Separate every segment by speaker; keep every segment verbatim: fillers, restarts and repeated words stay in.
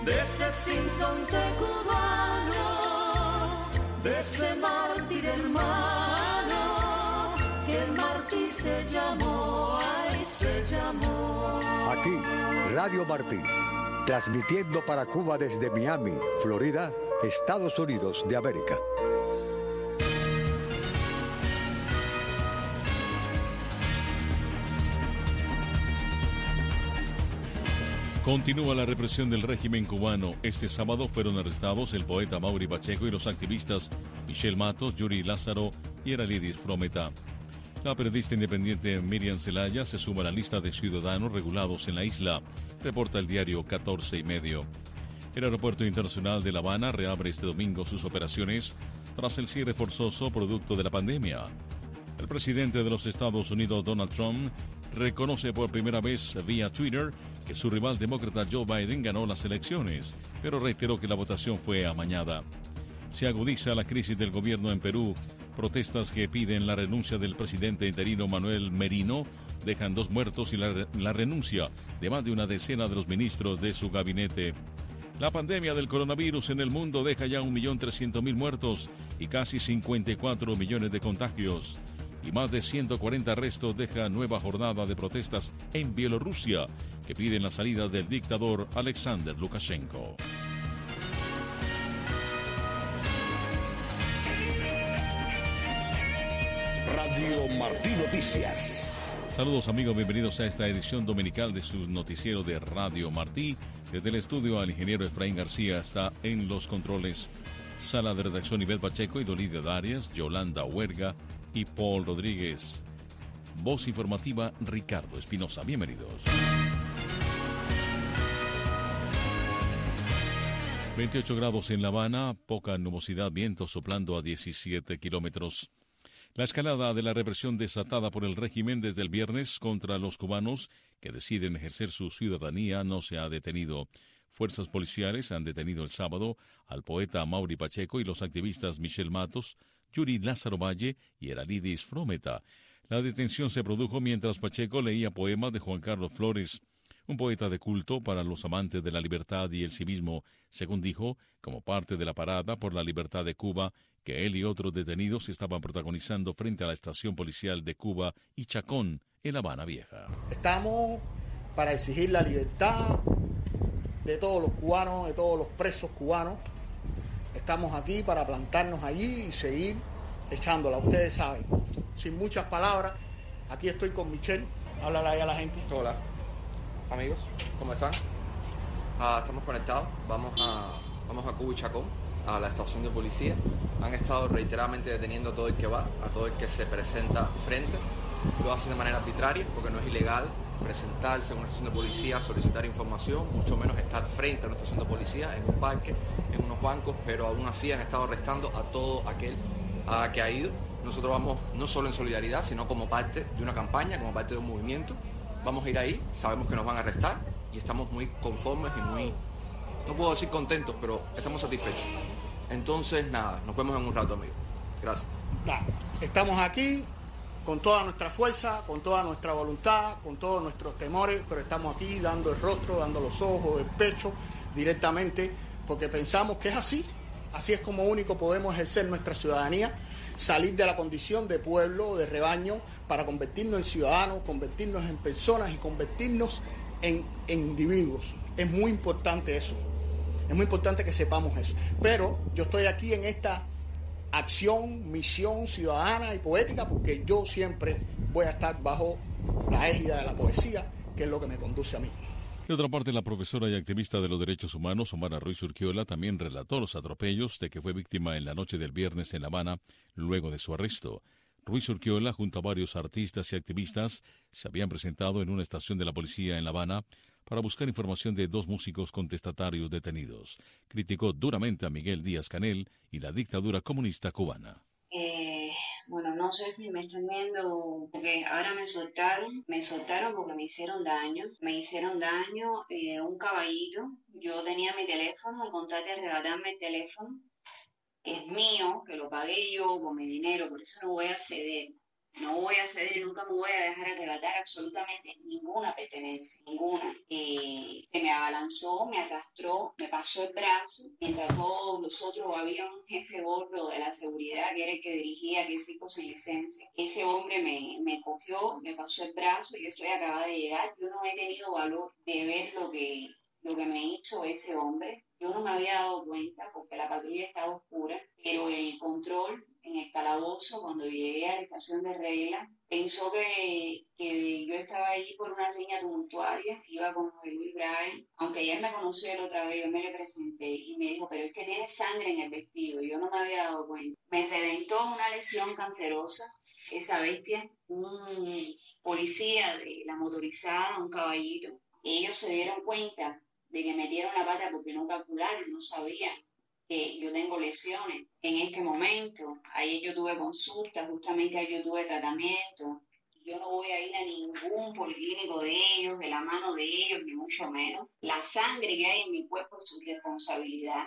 Speaker 1: de ese sinsonte cubano, de ese mártir hermano, que el mártir se llamó, ay, se llamó.
Speaker 2: Aquí, Radio Martí, transmitiendo para Cuba desde Miami, Florida, Estados Unidos de América.
Speaker 3: Continúa la represión del régimen cubano. Este sábado fueron arrestados el poeta Maury Pacheco y los activistas Michelle Matos, Yuri Lázaro y Eralidis Frometa. La periodista independiente Miriam Zelaya se suma a la lista de ciudadanos regulados en la isla, reporta el diario catorce y medio. El aeropuerto internacional de La Habana reabre este domingo sus operaciones tras el cierre forzoso producto de la pandemia. El presidente de los Estados Unidos, Donald Trump, reconoce por primera vez vía Twitter que su rival demócrata Joe Biden ganó las elecciones, pero reiteró que la votación fue amañada. Se agudiza la crisis del gobierno en Perú. Protestas que piden la renuncia del presidente interino Manuel Merino dejan dos muertos y la, la renuncia de más de una decena de los ministros de su gabinete. La pandemia del coronavirus en el mundo deja ya un millón trescientos mil muertos y casi cincuenta y cuatro millones de contagios. Y más de ciento cuarenta arrestos deja nueva jornada de protestas en Bielorrusia que piden la salida del dictador Alexander Lukashenko.
Speaker 4: Radio Martí Noticias.
Speaker 3: Saludos amigos, bienvenidos a esta edición dominical de su noticiero de Radio Martí. Desde el estudio al ingeniero Efraín García está en los controles. Sala de redacción Ivette Pacheco y Dolidia Darias, Yolanda Huerga y Paul Rodríguez. Voz informativa Ricardo Espinosa. Bienvenidos. veintiocho grados en La Habana, poca nubosidad, viento soplando a diecisiete kilómetros. La escalada de la represión desatada por el régimen desde el viernes contra los cubanos que deciden ejercer su ciudadanía no se ha detenido. Fuerzas policiales han detenido el sábado al poeta Maury Pacheco y los activistas Michelle Matos, Yuri Lázaro Valle y Eralidis Frometa. La detención se produjo mientras Pacheco leía poemas de Juan Carlos Flores, un poeta de culto para los amantes de la libertad y el civismo, según dijo, como parte de la parada por la libertad de Cuba, que él y otros detenidos estaban protagonizando frente a la estación policial de Cuba y Chacón, en La Habana Vieja.
Speaker 5: Estamos para exigir la libertad de todos los cubanos, de todos los presos cubanos. Estamos aquí para plantarnos allí y seguir echándola, ustedes saben. Sin muchas palabras, aquí estoy con Michelle. Háblale ahí a la gente.
Speaker 6: Hola, amigos, ¿cómo están? Ah, estamos conectados, vamos a, vamos a Cuba y Chacón, a la estación de policía. Han estado reiteradamente deteniendo a todo el que va, a todo el que se presenta frente. Lo hacen de manera arbitraria, porque no es ilegal presentarse en una estación de policía, solicitar información, mucho menos estar frente a una estación de policía, en un parque, en unos bancos, pero aún así han estado arrestando a todo aquel a, que ha ido. Nosotros vamos no solo en solidaridad, sino como parte de una campaña, como parte de un movimiento. Vamos a ir ahí, sabemos que nos van a arrestar y estamos muy conformes y muy, no puedo decir contentos, pero estamos satisfechos. Entonces, nada, nos vemos en un rato, amigos. Gracias.
Speaker 5: Claro, estamos aquí con toda nuestra fuerza, con toda nuestra voluntad, con todos nuestros temores, pero estamos aquí dando el rostro, dando los ojos, el pecho directamente, porque pensamos que es así, así es como único podemos ejercer nuestra ciudadanía, salir de la condición de pueblo, de rebaño, para convertirnos en ciudadanos, convertirnos en personas y convertirnos en, en individuos. Es muy importante eso, es muy importante que sepamos eso. Pero yo estoy aquí en esta acción, misión ciudadana y poética, porque yo siempre voy a estar bajo la égida de la poesía, que es lo que me conduce a mí.
Speaker 3: De otra parte, la profesora y activista de los derechos humanos, Omara Ruiz Urquiola, también relató los atropellos de que fue víctima en la noche del viernes en La Habana, luego de su arresto. Ruiz Urquiola, junto a varios artistas y activistas, se habían presentado en una estación de la policía en La Habana para buscar información de dos músicos contestatarios detenidos. Criticó duramente a Miguel Díaz-Canel y la dictadura comunista cubana.
Speaker 7: Eh, bueno, no sé si me están viendo, porque ahora me soltaron, me soltaron porque me hicieron daño, me hicieron daño, eh, un caballito, yo tenía mi teléfono, y con tal de regalarme el teléfono, que es mío, que lo pagué yo con mi dinero, por eso no voy a ceder. No voy a ceder y nunca me voy a dejar arrebatar absolutamente ninguna pertenencia, ninguna. Eh, se me abalanzó, me arrastró, me pasó el brazo, mientras todos los otros había un jefe gordo de la seguridad que era el que dirigía aquel circo sin licencia. Ese hombre me, me cogió, me pasó el brazo, yo estoy acabada de llegar, yo no he tenido valor de ver lo que, lo que me hizo ese hombre. Yo no me había dado cuenta porque la patrulla estaba oscura, pero el control en el calabozo, cuando llegué a la estación de regla, pensó que, que yo estaba allí por una riña tumultuaria, iba con José Luis Brian, aunque ya me conoció la otra vez, yo me le presenté y me dijo, pero es que tiene sangre en el vestido, yo no me había dado cuenta. Me reventó una lesión cancerosa, esa bestia, un policía de la motorizada, un caballito, ellos se dieron cuenta de que metieron la pata porque no calcularon, no sabían que yo tengo lesiones en este momento. Ahí yo tuve consulta, justamente ahí yo tuve tratamiento. Yo no voy a ir a ningún policlínico de ellos, de la mano de ellos, ni mucho menos. La sangre que hay en mi cuerpo es su responsabilidad.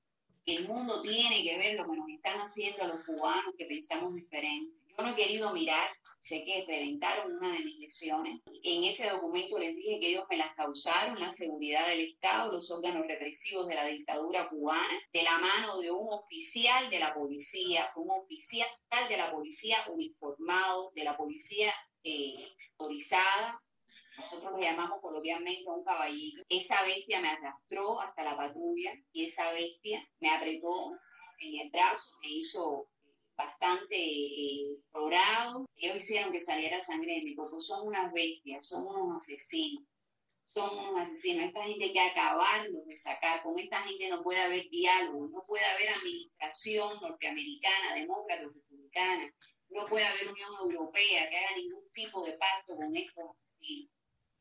Speaker 7: El mundo tiene que ver lo que nos están haciendo a los cubanos que pensamos diferente. Yo no he querido mirar, sé que reventaron una de mis lesiones. En ese documento les dije que ellos me las causaron, la seguridad del Estado, los órganos represivos de la dictadura cubana, de la mano de un oficial de la policía, fue un oficial de la policía uniformado, de la policía eh, autorizada. Nosotros le llamamos coloquialmente a un caballito. Esa bestia me arrastró hasta la patrulla y esa bestia me apretó en el brazo, me hizo bastante eh, colorado. Ellos hicieron que saliera sangre de mi cuerpo. Son unas bestias, son unos asesinos. Son unos asesinos. Esta gente hay que acabarlos de sacar. Con esta gente no puede haber diálogo, no puede haber administración norteamericana, demócrata o republicana. No puede haber Unión Europea que haga ningún tipo de pacto con estos asesinos.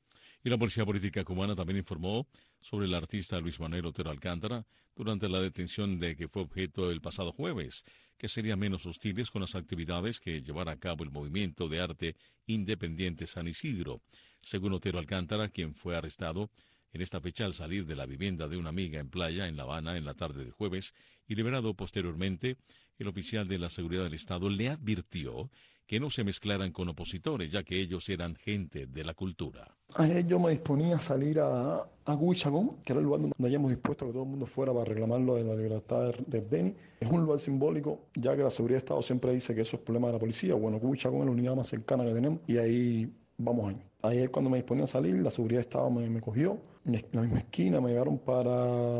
Speaker 3: Y la Policía Política cubana también informó sobre el artista Luis Manuel Otero Alcántara durante la detención de que fue objeto el pasado jueves, que serían menos hostiles con las actividades que llevará a cabo el Movimiento de Arte Independiente San Isidro. Según Otero Alcántara, quien fue arrestado en esta fecha al salir de la vivienda de una amiga en Playa, en La Habana, en la tarde del jueves, y liberado posteriormente, el oficial de la Seguridad del Estado le advirtió que no se mezclaran con opositores, ya que ellos eran gente de la cultura.
Speaker 8: Ayer yo me disponía a salir a, a Cuba y Chacón, que era el lugar donde hayamos dispuesto a que todo el mundo fuera para reclamarlo de la libertad de Beni. Es un lugar simbólico, ya que la Seguridad del Estado siempre dice que eso es problema de la policía. Bueno, Cuba y Chacón es la unidad más cercana que tenemos y ahí vamos ahí. Ayer cuando me disponía a salir, la Seguridad del Estado me, me cogió, en la misma esquina me llevaron para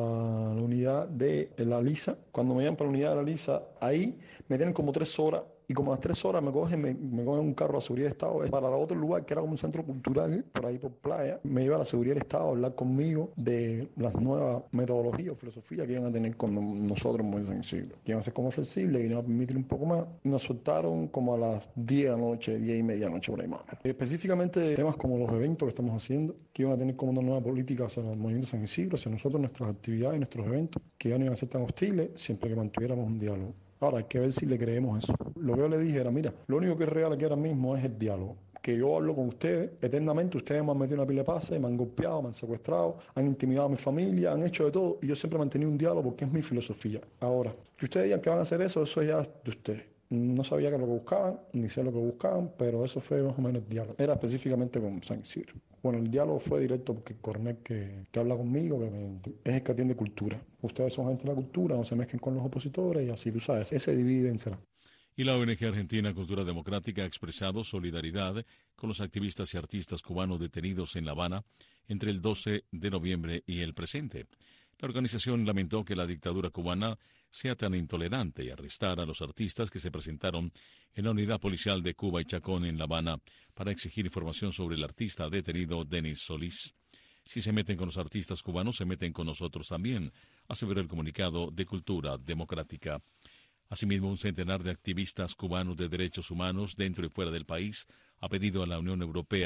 Speaker 8: la unidad de la Lisa. Cuando me llevan para la unidad de la Lisa, ahí me tienen como tres horas. Y como a las tres horas me cogen, me, me cogen un carro a la Seguridad del Estado para otro lugar que era como un centro cultural, por ahí por Playa. Me iba a la Seguridad del Estado a hablar conmigo de las nuevas metodologías o filosofías que iban a tener con nosotros muy sensibles. Que iban a ser como flexibles, que iban a permitir un poco más. Nos soltaron como a las diez de la noche, diez y media de la noche por ahí más. Específicamente temas como los eventos que estamos haciendo, que iban a tener como una nueva política hacia los movimientos San Isidro, hacia nosotros, nuestras actividades y nuestros eventos, que ya no iban a ser tan hostiles siempre que mantuviéramos un diálogo. Ahora, hay que ver si le creemos eso. Lo que yo le dije era, mira, lo único que es real aquí ahora mismo es el diálogo. Que yo hablo con ustedes eternamente, ustedes me han metido una pila de pases, me han golpeado, me han secuestrado, han intimidado a mi familia, han hecho de todo, y yo siempre he mantenido un diálogo porque es mi filosofía. Ahora, que ustedes digan que van a hacer eso, eso ya es de ustedes. No sabía que lo que buscaban, ni sé lo que buscaban, pero eso fue más o menos el diálogo. Era específicamente con San Isidro. Bueno, el diálogo fue directo porque el coronel que, que habla conmigo, que me, es el que atiende cultura. Ustedes son gente de la cultura, no se mezclen con los opositores y así, tú sabes, ese divide en será.
Speaker 3: Y la O N G Argentina Cultura Democrática ha expresado solidaridad con los activistas y artistas cubanos detenidos en La Habana entre el doce de noviembre y el presente. La organización lamentó que la dictadura cubana sea tan intolerante y arrestar a los artistas que se presentaron en la unidad policial de Cuba y Chacón en La Habana para exigir información sobre el artista detenido Denis Solís. Si se meten con los artistas cubanos, se meten con nosotros también, aseveró el comunicado de Cultura Democrática. Asimismo, un centenar de activistas cubanos de derechos humanos dentro y fuera del país ha pedido a la Unión Europea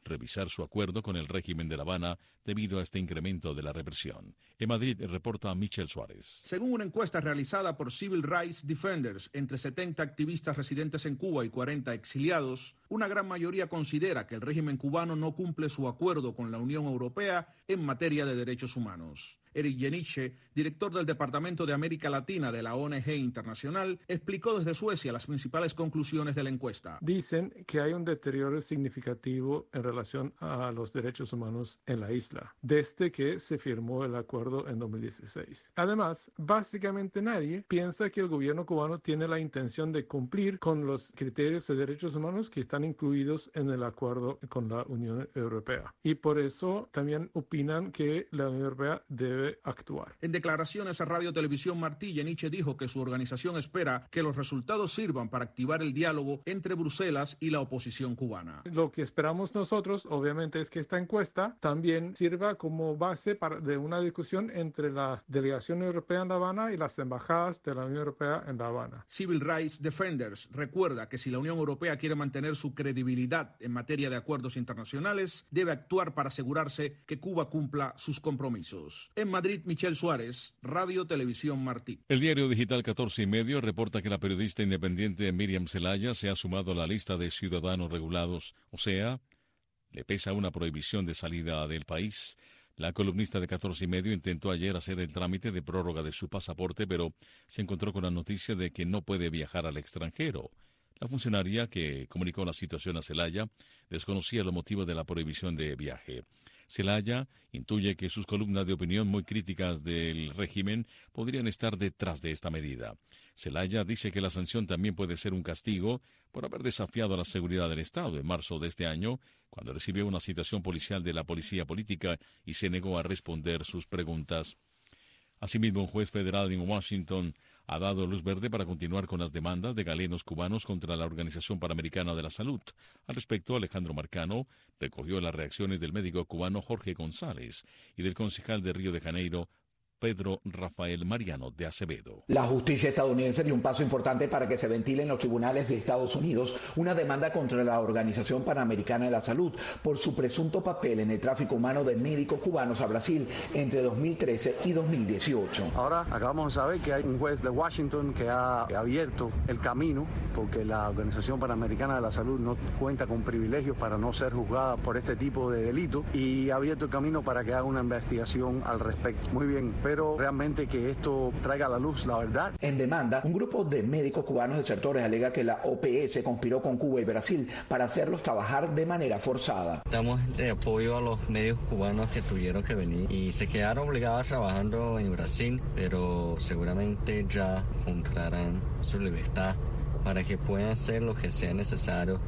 Speaker 3: revisar su acuerdo con el régimen de La Habana debido a este incremento de la represión. En Madrid reporta Michel Suárez.
Speaker 9: Según una encuesta realizada por Civil Rights Defenders entre setenta activistas residentes en Cuba y cuarenta exiliados, una gran mayoría considera que el régimen cubano no cumple su acuerdo con la Unión Europea en materia de derechos humanos. Eric Jeniche, director del Departamento de América Latina de la O N G Internacional, explicó desde Suecia las principales conclusiones de la encuesta.
Speaker 8: Dicen que hay un deterioro significativo en relación a los derechos humanos en la isla, desde que se firmó el acuerdo en dos mil dieciséis. Además, básicamente nadie piensa que el gobierno cubano tiene la intención de cumplir con los criterios de derechos humanos que están incluidos en el acuerdo con la Unión Europea. Y por eso también opinan que la Unión Europea debe actuar.
Speaker 9: En declaraciones a Radio Televisión Martí, Jeniche dijo que su organización espera que los resultados sirvan para activar el diálogo entre Bruselas y la oposición cubana.
Speaker 8: Lo que esperamos nosotros, obviamente, es que esta encuesta también sirva como base para, de una discusión entre la delegación europea en La Habana y las embajadas de la Unión Europea en La Habana.
Speaker 9: Civil Rights Defenders recuerda que si la Unión Europea quiere mantener su credibilidad en materia de acuerdos internacionales, debe actuar para asegurarse que Cuba cumpla sus compromisos. En Madrid, Michel Suárez, Radio Televisión Martí.
Speaker 3: El diario digital catorce y medio reporta que la periodista independiente Miriam Zelaya se ha sumado a la lista de ciudadanos regulados, o sea, le pesa una prohibición de salida del país. La columnista de catorce y medio intentó ayer hacer el trámite de prórroga de su pasaporte, pero se encontró con la noticia de que no puede viajar al extranjero. La funcionaria que comunicó la situación a Zelaya desconocía los motivos de la prohibición de viaje. Zelaya intuye que sus columnas de opinión muy críticas del régimen podrían estar detrás de esta medida. Zelaya dice que la sanción también puede ser un castigo por haber desafiado la seguridad del Estado en marzo de este año, cuando recibió una citación policial de la policía política y se negó a responder sus preguntas. Asimismo, un juez federal en Washington ha dado luz verde para continuar con las demandas de galenos cubanos contra la Organización Panamericana de la Salud. Al respecto, Alejandro Marcano recogió las reacciones del médico cubano Jorge González y del concejal de Río de Janeiro, Pedro Rafael Mariano de Acevedo.
Speaker 10: La justicia estadounidense dio un paso importante para que se ventile en los tribunales de Estados Unidos una demanda contra la Organización Panamericana de la Salud por su presunto papel en el tráfico humano de médicos cubanos a Brasil entre dos mil trece y dos mil dieciocho.
Speaker 11: Ahora acabamos de saber que hay un juez de Washington que ha abierto el camino porque la Organización Panamericana de la Salud no cuenta con privilegios para no ser juzgada por este tipo de delito y ha abierto el camino para que haga una investigación al respecto. Muy bien, pero realmente que esto traiga a la luz la verdad.
Speaker 10: En demanda, un grupo de médicos cubanos desertores alega que la O P S conspiró con Cuba y Brasil para hacerlos trabajar de manera forzada.
Speaker 12: Damos de apoyo a los médicos cubanos que tuvieron que venir y se quedaron obligados trabajando en Brasil, pero seguramente ya encontrarán su libertad para que puedan hacer lo que sea necesario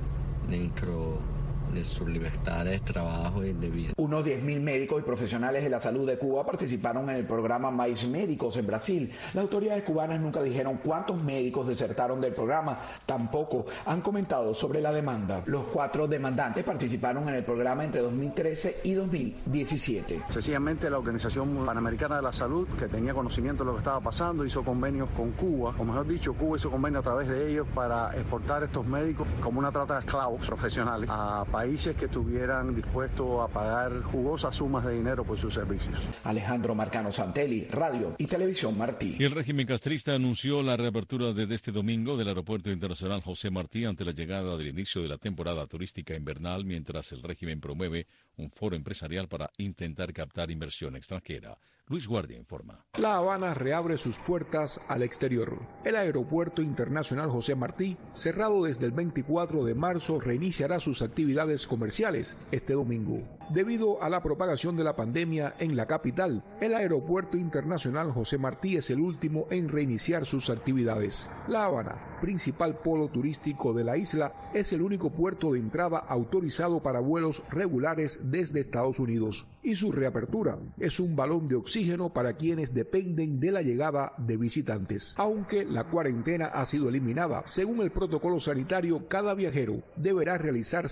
Speaker 12: dentro de sus libertades, trabajo y de vida.
Speaker 10: Unos diez mil médicos y profesionales de la salud de Cuba participaron en el programa Mais Médicos en Brasil. Las autoridades cubanas nunca dijeron cuántos médicos desertaron del programa, tampoco han comentado sobre la demanda. Los cuatro demandantes participaron en el programa entre dos mil trece y dos mil diecisiete.
Speaker 11: Sencillamente la Organización Panamericana de la Salud, que tenía conocimiento de lo que estaba pasando, hizo convenios con Cuba, o mejor dicho, Cuba hizo convenios a través de ellos para exportar estos médicos como una trata de esclavos profesionales a países que estuvieran dispuestos a pagar jugosas sumas de dinero por sus servicios.
Speaker 10: Alejandro Marcano Santelli, Radio y Televisión Martí.
Speaker 3: El régimen castrista anunció la reapertura desde este domingo del Aeropuerto Internacional José Martí ante la llegada del inicio de la temporada turística invernal, mientras el régimen promueve un foro empresarial para intentar captar inversión extranjera. Luis Guardia informa.
Speaker 13: La Habana reabre sus puertas al exterior. El Aeropuerto Internacional José Martí, cerrado desde el veinticuatro de marzo, reiniciará sus actividades comerciales este domingo. Debido a la propagación de la pandemia en la capital, el Aeropuerto Internacional José Martí es el último en reiniciar sus actividades. La Habana, principal polo turístico de la isla, es el único puerto de entrada autorizado para vuelos regulares desde Estados Unidos, y su reapertura es un balón de oxígeno para quienes dependen de la llegada de visitantes. Aunque la cuarentena ha sido eliminada, según el protocolo sanitario, cada viajero deberá realizarse una prueba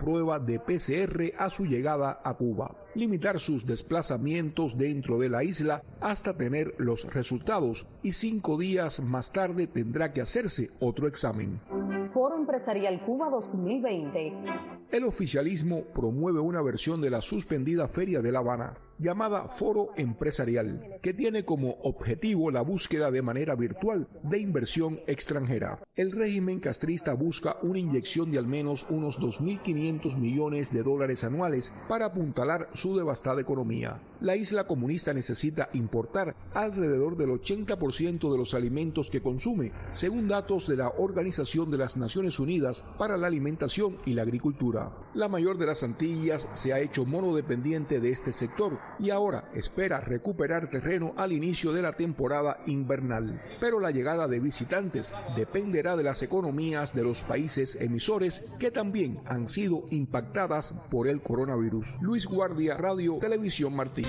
Speaker 13: prueba de P C R a su llegada a Cuba, limitar sus desplazamientos dentro de la isla hasta tener los resultados y cinco días más tarde tendrá que hacerse otro examen.
Speaker 14: Foro Empresarial Cuba dos mil veinte.
Speaker 13: El oficialismo promueve una versión de la suspendida Feria de La Habana, llamada Foro Empresarial, que tiene como objetivo la búsqueda de manera virtual de inversión extranjera. El régimen castrista busca una inyección de al menos unos dos mil quinientos millones de dólares anuales para apuntalar su devastada economía. La isla comunista necesita importar alrededor del ochenta por ciento de los alimentos que consume, según datos de la Organización de las Naciones Unidas para la Alimentación y la Agricultura. La mayor de las Antillas se ha hecho monodependiente de este sector y ahora espera recuperar terreno al inicio de la temporada invernal. Pero la llegada de visitantes dependerá de las economías de los países emisores que también han sido impactadas por el coronavirus. Luis Guardia, Radio Televisión Martí.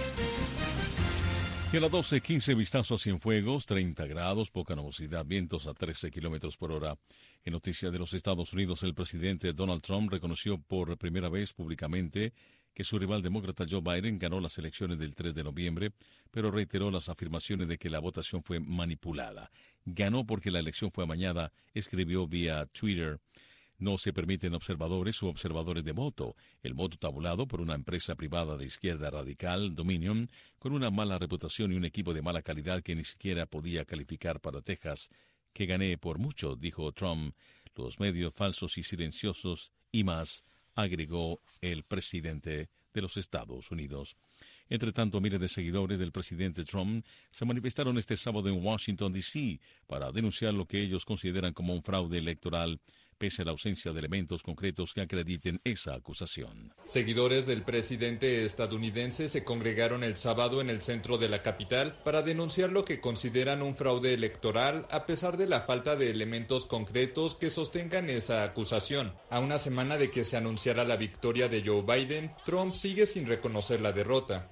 Speaker 3: Y a las doce quince, vistazo a Cienfuegos, treinta grados, poca nubosidad, vientos a trece kilómetros por hora. En noticias de los Estados Unidos, el presidente Donald Trump reconoció por primera vez públicamente que su rival demócrata Joe Biden ganó las elecciones del tres de noviembre, pero reiteró las afirmaciones de que la votación fue manipulada. Ganó porque la elección fue amañada, escribió vía Twitter. No se permiten observadores u observadores de voto. El voto tabulado por una empresa privada de izquierda radical, Dominion, con una mala reputación y un equipo de mala calidad que ni siquiera podía calificar para Texas, que gané por mucho, dijo Trump. Los medios falsos y silenciosos y más, agregó el presidente de los Estados Unidos. Entre tanto, miles de seguidores del presidente Trump se manifestaron este sábado en Washington, D C para denunciar lo que ellos consideran como un fraude electoral, pese a la ausencia de elementos concretos que acrediten esa acusación.
Speaker 15: Seguidores del presidente estadounidense se congregaron el sábado en el centro de la capital para denunciar lo que consideran un fraude electoral a pesar de la falta de elementos concretos que sostengan esa acusación. A una semana de que se anunciara la victoria de Joe Biden, Trump sigue sin reconocer la derrota.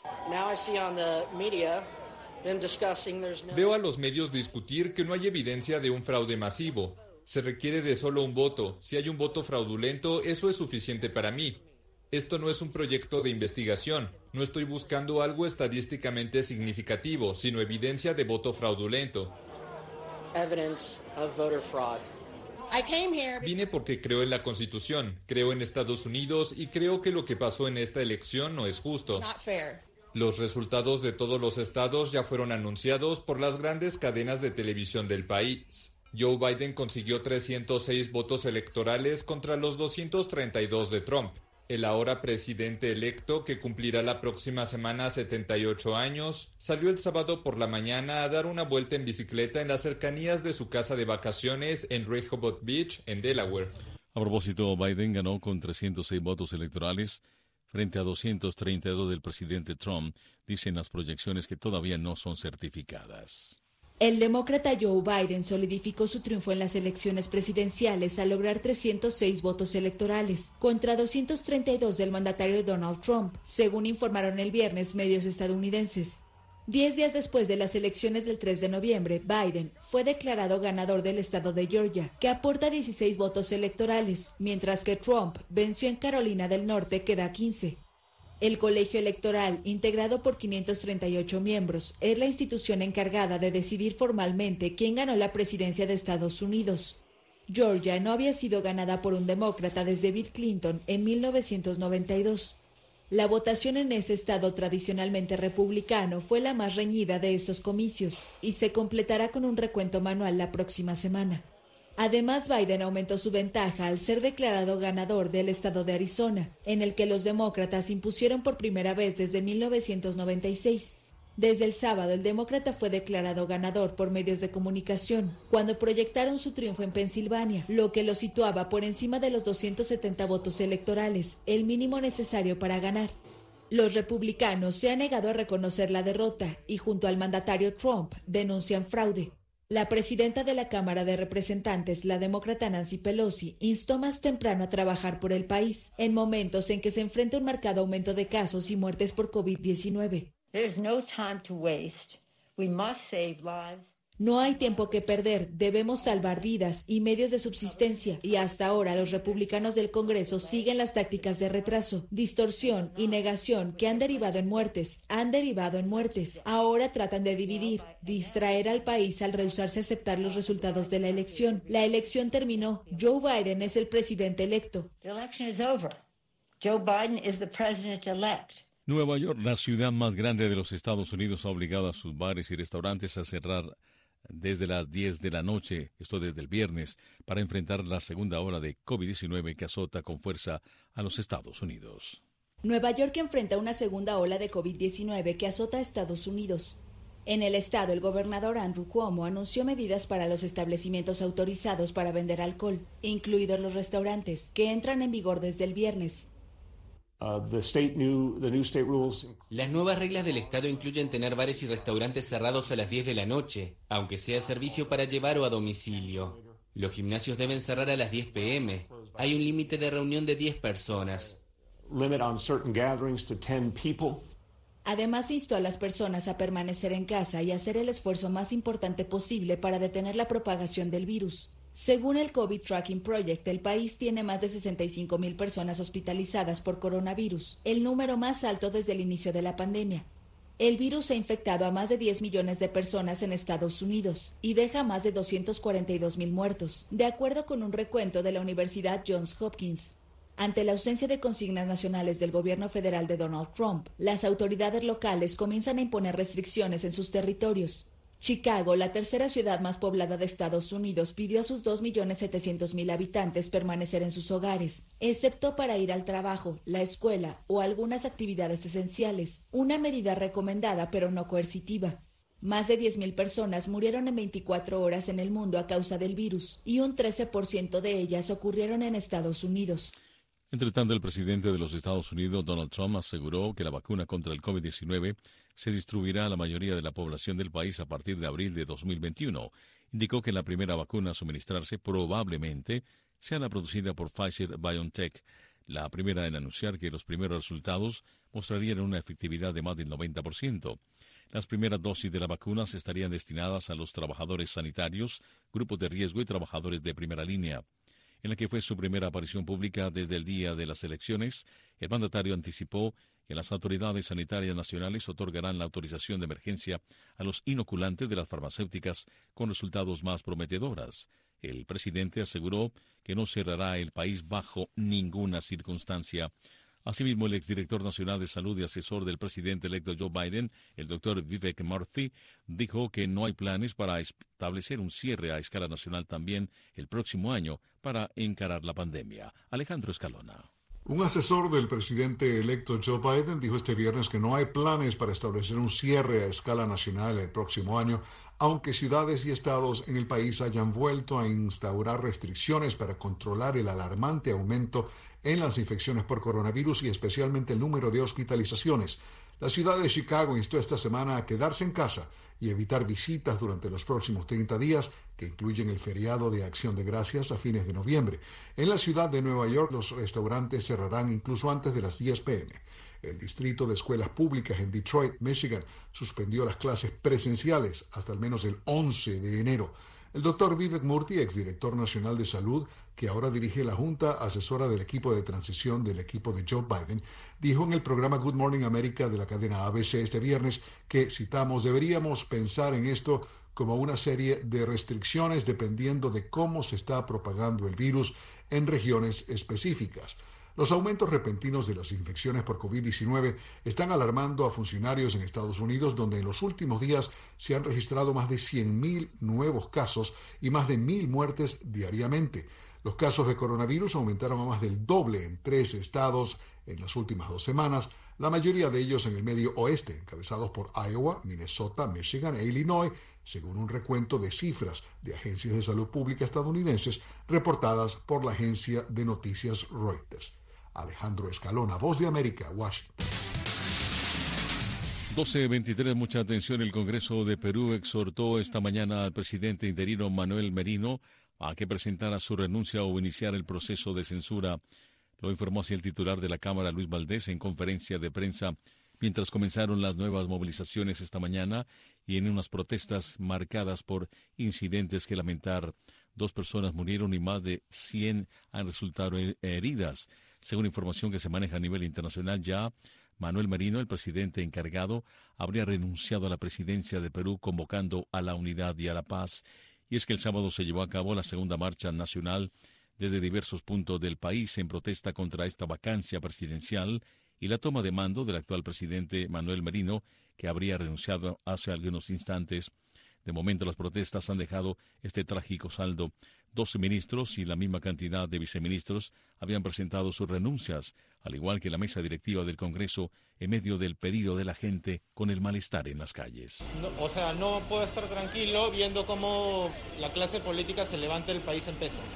Speaker 15: Veo a los medios discutir que no hay evidencia de un fraude masivo. Se requiere de solo un voto. Si hay un voto fraudulento, eso es suficiente para mí. Esto no es un proyecto de investigación. No estoy buscando algo estadísticamente significativo, sino evidencia de voto fraudulento. Vine porque creo en la Constitución, creo en Estados Unidos y creo que lo que pasó en esta elección no es justo. Los resultados de todos los estados ya fueron anunciados por las grandes cadenas de televisión del país. Joe Biden consiguió trescientos seis votos electorales contra los doscientos treinta y dos de Trump. El ahora presidente electo, que cumplirá la próxima semana setenta y ocho años, salió el sábado por la mañana a dar una vuelta en bicicleta en las cercanías de su casa de vacaciones en Rehoboth Beach, en Delaware.
Speaker 3: A propósito, Biden ganó con trescientos seis votos electorales frente a doscientos treinta y dos del presidente Trump, dicen las proyecciones que todavía no son certificadas.
Speaker 16: El demócrata Joe Biden solidificó su triunfo en las elecciones presidenciales al lograr trescientos seis votos electorales, contra doscientos treinta y dos del mandatario Donald Trump, según informaron el viernes medios estadounidenses. Diez días después de las elecciones del tres de noviembre, Biden fue declarado ganador del estado de Georgia, que aporta dieciséis votos electorales, mientras que Trump venció en Carolina del Norte, que da quince. El colegio electoral, integrado por quinientos treinta y ocho miembros, es la institución encargada de decidir formalmente quién ganó la presidencia de Estados Unidos. Georgia no había sido ganada por un demócrata desde Bill Clinton en mil novecientos noventa y dos. La votación en ese estado tradicionalmente republicano fue la más reñida de estos comicios y se completará con un recuento manual la próxima semana. Además, Biden aumentó su ventaja al ser declarado ganador del estado de Arizona, en el que los demócratas impusieron por primera vez desde mil novecientos noventa y seis. Desde el sábado, el demócrata fue declarado ganador por medios de comunicación, cuando proyectaron su triunfo en Pensilvania, lo que lo situaba por encima de los doscientos setenta votos electorales, el mínimo necesario para ganar. Los republicanos se han negado a reconocer la derrota y, junto al mandatario Trump, denuncian fraude. La presidenta de la Cámara de Representantes, la demócrata Nancy Pelosi, instó más temprano a trabajar por el país, en momentos en que se enfrenta un marcado aumento de casos y muertes por COVID diecinueve. No hay tiempo que perder, debemos salvar vidas y medios de subsistencia, y hasta ahora los republicanos del Congreso siguen las tácticas de retraso, distorsión y negación que han derivado en muertes, han derivado en muertes. Ahora tratan de dividir, distraer al país al rehusarse a aceptar los resultados de la elección. La elección terminó, Joe Biden es el presidente electo.
Speaker 1: The election is over. Joe Biden is the president elect.
Speaker 3: Nueva York, la ciudad más grande de los Estados Unidos, ha obligado a sus bares y restaurantes a cerrar desde las diez de la noche, esto desde el viernes, para enfrentar la segunda ola de COVID diecinueve que azota con fuerza a los Estados Unidos.
Speaker 16: Nueva York enfrenta una segunda ola de COVID diecinueve que azota a Estados Unidos. En el estado, el gobernador Andrew Cuomo anunció medidas para los establecimientos autorizados para vender alcohol, incluidos los restaurantes, que entran en vigor desde el viernes.
Speaker 17: Uh, the state new, the new state rules.
Speaker 18: Las nuevas reglas del estado incluyen tener bares y restaurantes cerrados a las diez de la noche, aunque sea servicio para llevar o a domicilio. Los gimnasios deben cerrar a las diez pe eme. Hay un límite de reunión de diez personas.
Speaker 17: Limit on certain gatherings to ten people.
Speaker 16: Además, instó a las personas a permanecer en casa y hacer el esfuerzo más importante posible para detener la propagación del virus. Según el COVID Tracking Project, el país tiene más de sesenta y cinco mil personas hospitalizadas por coronavirus, el número más alto desde el inicio de la pandemia. El virus ha infectado a más de diez millones de personas en Estados Unidos y deja más de doscientos cuarenta y dos mil muertos, de acuerdo con un recuento de la Universidad Johns Hopkins. Ante la ausencia de consignas nacionales del gobierno federal de Donald Trump, las autoridades locales comienzan a imponer restricciones en sus territorios. Chicago, la tercera ciudad más poblada de Estados Unidos, pidió a sus dos millones setecientos mil habitantes permanecer en sus hogares, excepto para ir al trabajo, la escuela o algunas actividades esenciales, una medida recomendada pero no coercitiva. Más de diez mil personas murieron en veinticuatro horas en el mundo a causa del virus, y un trece por ciento de ellas ocurrieron en Estados Unidos.
Speaker 3: Entre tanto, el presidente de los Estados Unidos, Donald Trump, aseguró que la vacuna contra el COVID diecinueve se distribuirá a la mayoría de la población del país a partir de abril de dos mil veintiuno. Indicó que la primera vacuna a suministrarse probablemente sea la producida por Pfizer-BioNTech, la primera en anunciar que los primeros resultados mostrarían una efectividad de más del noventa por ciento. Las primeras dosis de la vacuna estarían destinadas a los trabajadores sanitarios, grupos de riesgo y trabajadores de primera línea. En la que fue su primera aparición pública desde el día de las elecciones, el mandatario anticipó que las autoridades sanitarias nacionales otorgarán la autorización de emergencia a los inoculantes de las farmacéuticas con resultados más prometedoras. El presidente aseguró que no cerrará el país bajo ninguna circunstancia. Asimismo, el exdirector nacional de salud y asesor del presidente electo Joe Biden, el doctor Vivek Murthy, dijo que no hay planes para establecer un cierre a escala nacional también el próximo año para encarar la pandemia. Alejandro Escalona.
Speaker 19: Un asesor del presidente electo Joe Biden dijo este viernes que no hay planes para establecer un cierre a escala nacional el próximo año, aunque ciudades y estados en el país hayan vuelto a instaurar restricciones para controlar el alarmante aumento en las infecciones por coronavirus y especialmente el número de hospitalizaciones. La ciudad de Chicago instó esta semana a quedarse en casa y evitar visitas durante los próximos treinta días, que incluyen el feriado de Acción de Gracias a fines de noviembre. En la ciudad de Nueva York, los restaurantes cerrarán incluso antes de las diez pe eme. El Distrito de Escuelas Públicas en Detroit, Michigan, suspendió las clases presenciales hasta al menos el once de enero. El doctor Vivek Murthy, exdirector nacional de salud, que ahora dirige la Junta Asesora del equipo de transición del equipo de Joe Biden, dijo en el programa Good Morning America de la cadena A B C este viernes que, citamos, deberíamos pensar en esto como una serie de restricciones dependiendo de cómo se está propagando el virus en regiones específicas. Los aumentos repentinos de las infecciones por COVID diecinueve están alarmando a funcionarios en Estados Unidos, donde en los últimos días se han registrado más de cien mil nuevos casos y más de mil muertes diariamente. Los casos de coronavirus aumentaron a más del doble en tres estados en las últimas dos semanas, la mayoría de ellos en el medio oeste, encabezados por Iowa, Minnesota, Michigan e Illinois, según un recuento de cifras de agencias de salud pública estadounidenses reportadas por la agencia de noticias Reuters. Alejandro Escalona, Voz de América, Washington.
Speaker 3: doce veintitrés, mucha atención. El Congreso de Perú exhortó esta mañana al presidente interino Manuel Merino a que presentara su renuncia o iniciar el proceso de censura. Lo informó así el titular de la Cámara, Luis Valdés, en conferencia de prensa, Mientras comenzaron las nuevas movilizaciones esta mañana y en unas protestas marcadas por incidentes que lamentar, dos personas murieron y más de cien han resultado heridas. Según información que se maneja a nivel internacional, ya Manuel Merino, el presidente encargado, habría renunciado a la presidencia de Perú, convocando a la unidad y a la paz. Y es que el sábado se llevó a cabo la segunda marcha nacional desde diversos puntos del país en protesta contra esta vacancia presidencial y la toma de mando del actual presidente Manuel Merino, que habría renunciado hace algunos instantes. De momento, las protestas han dejado este trágico saldo. doce ministros y la misma cantidad de viceministros habían presentado sus renuncias, al igual que la mesa directiva del Congreso, en medio del pedido de la gente con el malestar en las calles.
Speaker 20: No, o sea, no puedo estar tranquilo viendo cómo la clase política se levanta el país en peso.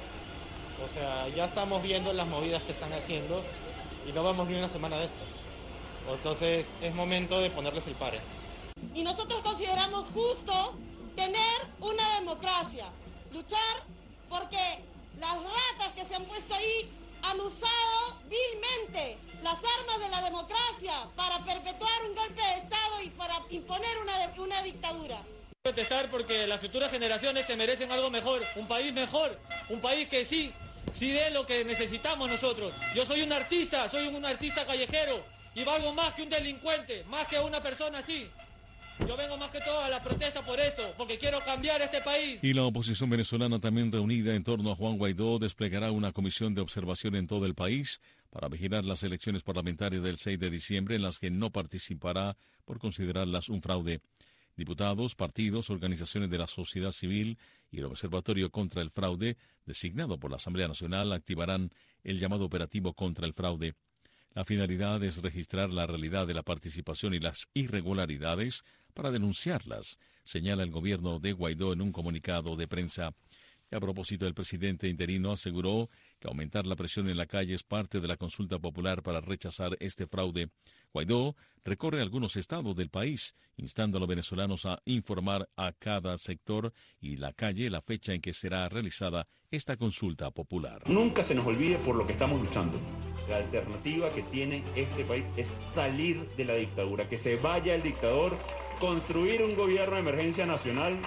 Speaker 20: O sea, ya estamos viendo las movidas que están haciendo y no vamos ni una semana de esto. Entonces, es momento de ponerles el pare.
Speaker 21: Y nosotros consideramos justo tener una democracia, luchar porque las ratas que se han puesto ahí han usado vilmente las armas de la democracia para perpetuar un golpe de Estado y para imponer una, una dictadura.
Speaker 20: Protestar porque las futuras generaciones se merecen algo mejor, un país mejor, un país que sí, sí dé lo que necesitamos nosotros. Yo soy un artista, soy un artista callejero y valgo más que un delincuente, más que una persona así. Yo vengo más que todo a la protesta por esto, porque quiero cambiar este país.
Speaker 3: Y la oposición venezolana, también reunida en torno a Juan Guaidó, desplegará una comisión de observación en todo el país para vigilar las elecciones parlamentarias del seis de diciembre, en las que no participará por considerarlas un fraude. Diputados, partidos, organizaciones de la sociedad civil y el Observatorio contra el Fraude, designado por la Asamblea Nacional, activarán el llamado operativo contra el fraude. La finalidad es registrar la realidad de la participación y las irregularidades para denunciarlas, señala el gobierno de Guaidó en un comunicado de prensa. Y a propósito, el presidente interino aseguró que aumentar la presión en la calle es parte de la consulta popular para rechazar este fraude. Guaidó recorre algunos estados del país, instando a los venezolanos a informar a cada sector y la calle la fecha en que será realizada esta consulta popular.
Speaker 22: Nunca se nos olvide por lo que estamos luchando. La alternativa que tiene este país es salir de la dictadura, que se vaya el dictador, construir un gobierno de emergencia nacional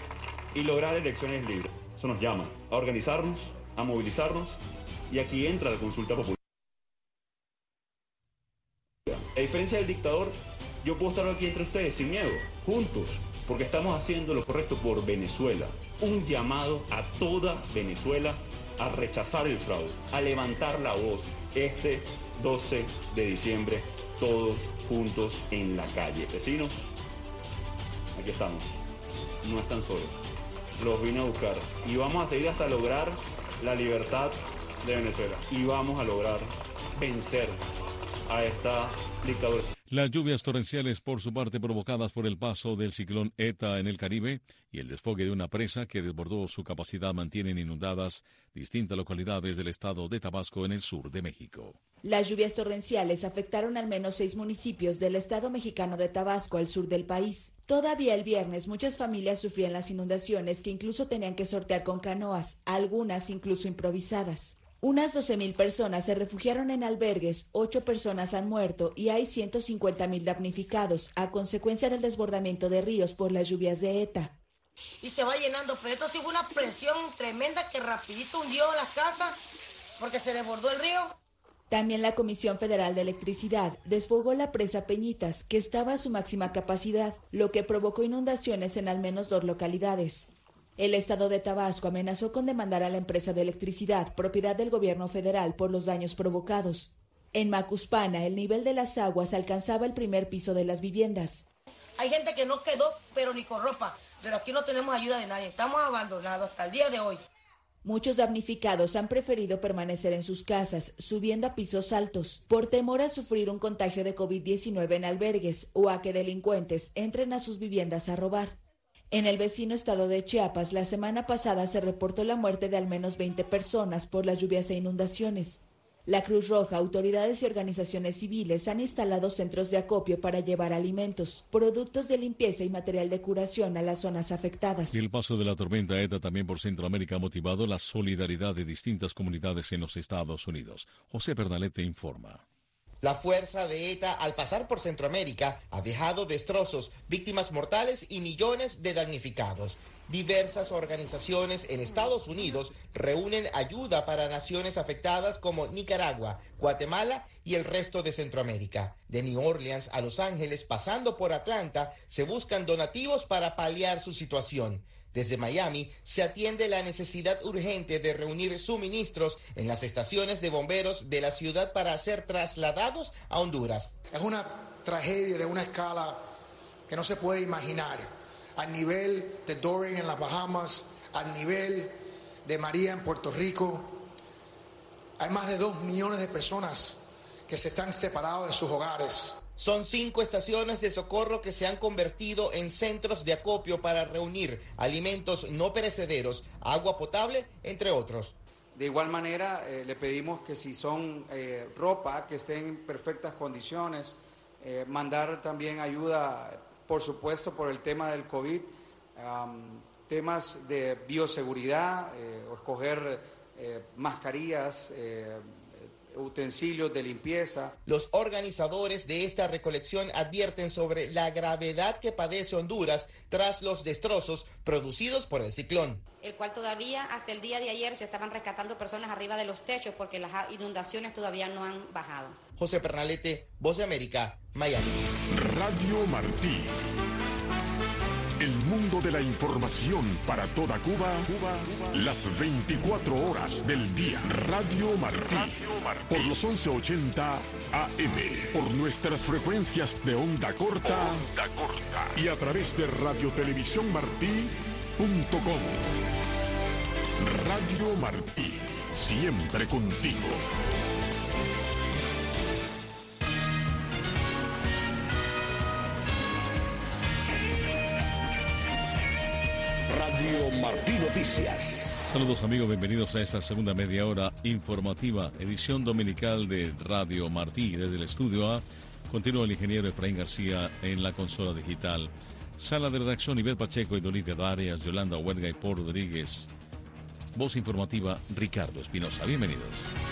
Speaker 22: y lograr elecciones libres. Eso nos llama a organizarnos, a movilizarnos, y aquí entra la consulta popular. A diferencia del dictador, yo puedo estar aquí entre ustedes sin miedo, juntos, porque estamos haciendo lo correcto por Venezuela. Un llamado a toda Venezuela a rechazar el fraude, a levantar la voz este doce de diciembre, todos juntos en la calle. Vecinos, aquí estamos, no están solos, los vine a buscar y vamos a seguir hasta lograr la libertad de Venezuela y vamos a lograr vencer a esta dictadura.
Speaker 3: Las lluvias torrenciales, por su parte, provocadas por el paso del ciclón ETA en el Caribe y el desfogue de una presa que desbordó su capacidad, mantienen inundadas distintas localidades del estado de Tabasco en el sur de México.
Speaker 16: Las lluvias torrenciales afectaron al menos seis municipios del estado mexicano de Tabasco, al sur del país. Todavía el viernes, muchas familias sufrían las inundaciones que incluso tenían que sortear con canoas, algunas incluso improvisadas. Unas doce mil personas se refugiaron en albergues, ocho personas han muerto y hay ciento cincuenta mil damnificados a consecuencia del desbordamiento de ríos por las lluvias de ETA.
Speaker 21: Y se va llenando, pero esto sí fue una presión tremenda que rapidito hundió las casas porque se desbordó el río.
Speaker 16: También la Comisión Federal de Electricidad desfogó la presa Peñitas, que estaba a su máxima capacidad, lo que provocó inundaciones en al menos dos localidades. El estado de Tabasco amenazó con demandar a la empresa de electricidad, propiedad del gobierno federal, por los daños provocados. En Macuspana, el nivel de las aguas alcanzaba el primer piso de las viviendas.
Speaker 21: Hay gente que no quedó, pero ni con ropa, pero aquí no tenemos ayuda de nadie, estamos abandonados hasta el día de hoy.
Speaker 16: Muchos damnificados han preferido permanecer en sus casas, subiendo a pisos altos, por temor a sufrir un contagio de COVID diecinueve en albergues o a que delincuentes entren a sus viviendas a robar. En el vecino estado de Chiapas, la semana pasada se reportó la muerte de al menos veinte personas por las lluvias e inundaciones. La Cruz Roja, autoridades y organizaciones civiles han instalado centros de acopio para llevar alimentos, productos de limpieza y material de curación a las zonas afectadas.
Speaker 3: Y el paso de la tormenta ETA también por Centroamérica ha motivado la solidaridad de distintas comunidades en los Estados Unidos. José Pernalete informa.
Speaker 2: La fuerza de ETA, al pasar por Centroamérica, ha dejado destrozos, víctimas mortales y millones de damnificados. Diversas organizaciones en Estados Unidos reúnen ayuda para naciones afectadas como Nicaragua, Guatemala y el resto de Centroamérica. De New Orleans a Los Ángeles, pasando por Atlanta, se buscan donativos para paliar su situación. Desde Miami se atiende la necesidad urgente de reunir suministros en las estaciones de bomberos de la ciudad para ser trasladados a Honduras.
Speaker 4: Es una tragedia de una escala que no se puede imaginar. Al nivel de Dorian en las Bahamas, al nivel de María en Puerto Rico, hay más de dos millones de personas que se están separados de sus hogares.
Speaker 2: Son cinco estaciones de socorro que se han convertido en centros de acopio para reunir alimentos no perecederos, agua potable, entre otros.
Speaker 23: De igual manera, eh, le pedimos que si son eh, ropa que estén en perfectas condiciones, eh, mandar también ayuda, por supuesto, por el tema del COVID, um, temas de bioseguridad, eh, o escoger eh, mascarillas, eh, utensilios de limpieza.
Speaker 2: Los organizadores de esta recolección advierten sobre la gravedad que padece Honduras tras los destrozos producidos por el ciclón.
Speaker 24: El cual todavía hasta el día de ayer se estaban rescatando personas arriba de los techos porque las inundaciones todavía no han bajado.
Speaker 2: José Pernalete, Voz de América, Miami.
Speaker 25: Radio Martí. El mundo de la información para toda Cuba, Cuba, las veinticuatro horas del día. Radio Martí, Radio Martí. Por los once ochenta A M, por nuestras frecuencias de onda corta, onda corta. Y a través de radiotelevisiónmartí punto com. Radio Martí, siempre contigo.
Speaker 13: Radio Martí Noticias.
Speaker 3: Saludos amigos, bienvenidos a esta segunda media hora informativa, edición dominical de Radio Martí. Desde el estudio A, continúa el ingeniero Efraín García en la consola digital. Sala de redacción, Ivette Pacheco y Donita Darias, Yolanda Huelga y Paul Rodríguez. Voz informativa, Ricardo Espinosa. Bienvenidos.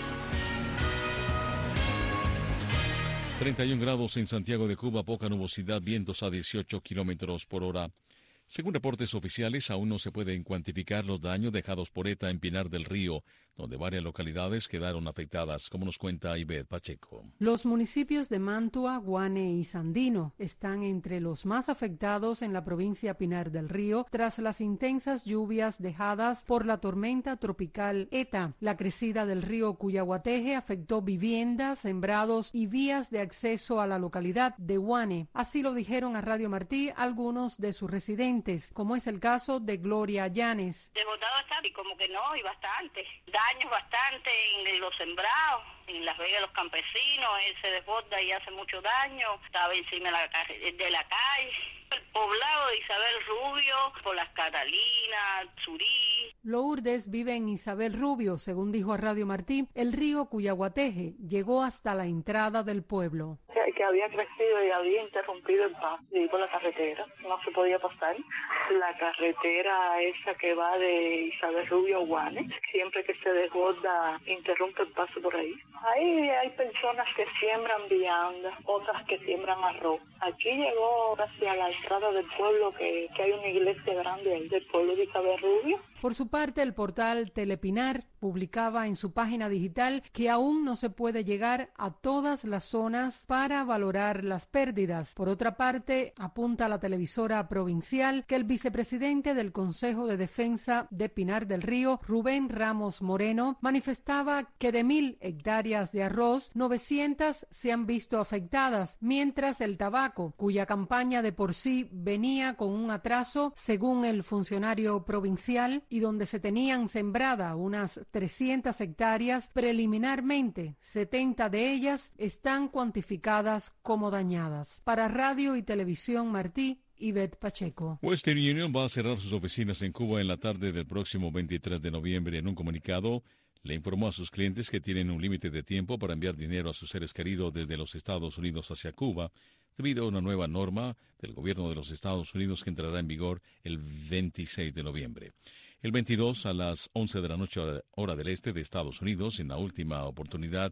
Speaker 3: treinta y un grados en Santiago de Cuba, poca nubosidad, vientos a dieciocho kilómetros por hora. Según reportes oficiales, aún no se pueden cuantificar los daños dejados por ETA en Pinar del Río, donde varias localidades quedaron afectadas, como nos cuenta Ivette Pacheco.
Speaker 26: Los municipios de Mantua, Guane y Sandino están entre los más afectados en la provincia Pinar del Río tras las intensas lluvias dejadas por la tormenta tropical ETA. La crecida del río Cuyaguateje afectó viviendas, sembrados y vías de acceso a la localidad de Guane. Así lo dijeron a Radio Martí algunos de sus residentes, como es el caso de Gloria Llanes.
Speaker 27: Desbordado está y como que no, y bastante. Daños bastante en los sembrados, en las vegas de los campesinos, él se desborda y hace mucho daño, estaba encima de la, de la calle. El poblado de Isabel Rubio, por las Catalinas, Surí.
Speaker 26: Lourdes vive en Isabel Rubio, según dijo a Radio Martí, el río Cuyaguateje llegó hasta la entrada del pueblo.
Speaker 28: Que había crecido y había interrumpido el paso por la carretera, no se podía pasar. La carretera esa que va de Isabel Rubio a Guane, siempre que se desborda, interrumpe el paso por ahí. Ahí hay personas que siembran vianda, otras que siembran arroz. Aquí llegó hacia la entrada del pueblo, que, que hay una iglesia grande ahí, del pueblo de Isabel Rubio.
Speaker 26: Por su parte, el portal Telepinar publicaba en su página digital que aún no se puede llegar a todas las zonas para valorar las pérdidas. Por otra parte, apunta la televisora provincial que el vicepresidente del Consejo de Defensa de Pinar del Río, Rubén Ramos Moreno, manifestaba que de mil hectáreas de arroz, novecientas se han visto afectadas, mientras el tabaco, cuya campaña de por sí venía con un atraso, según el funcionario provincial, y donde se tenían sembrada unas trescientas hectáreas, preliminarmente setenta de ellas están cuantificadas como dañadas. Para Radio y Televisión Martí, Ivette Pacheco.
Speaker 3: Western Union va a cerrar sus oficinas en Cuba en la tarde del próximo veintitrés de noviembre. En un comunicado, le informó a sus clientes que tienen un límite de tiempo para enviar dinero a sus seres queridos desde los Estados Unidos hacia Cuba, debido a una nueva norma del gobierno de los Estados Unidos que entrará en vigor el veintiséis de noviembre. El veintidós a las once de la noche hora del este de Estados Unidos, en la última oportunidad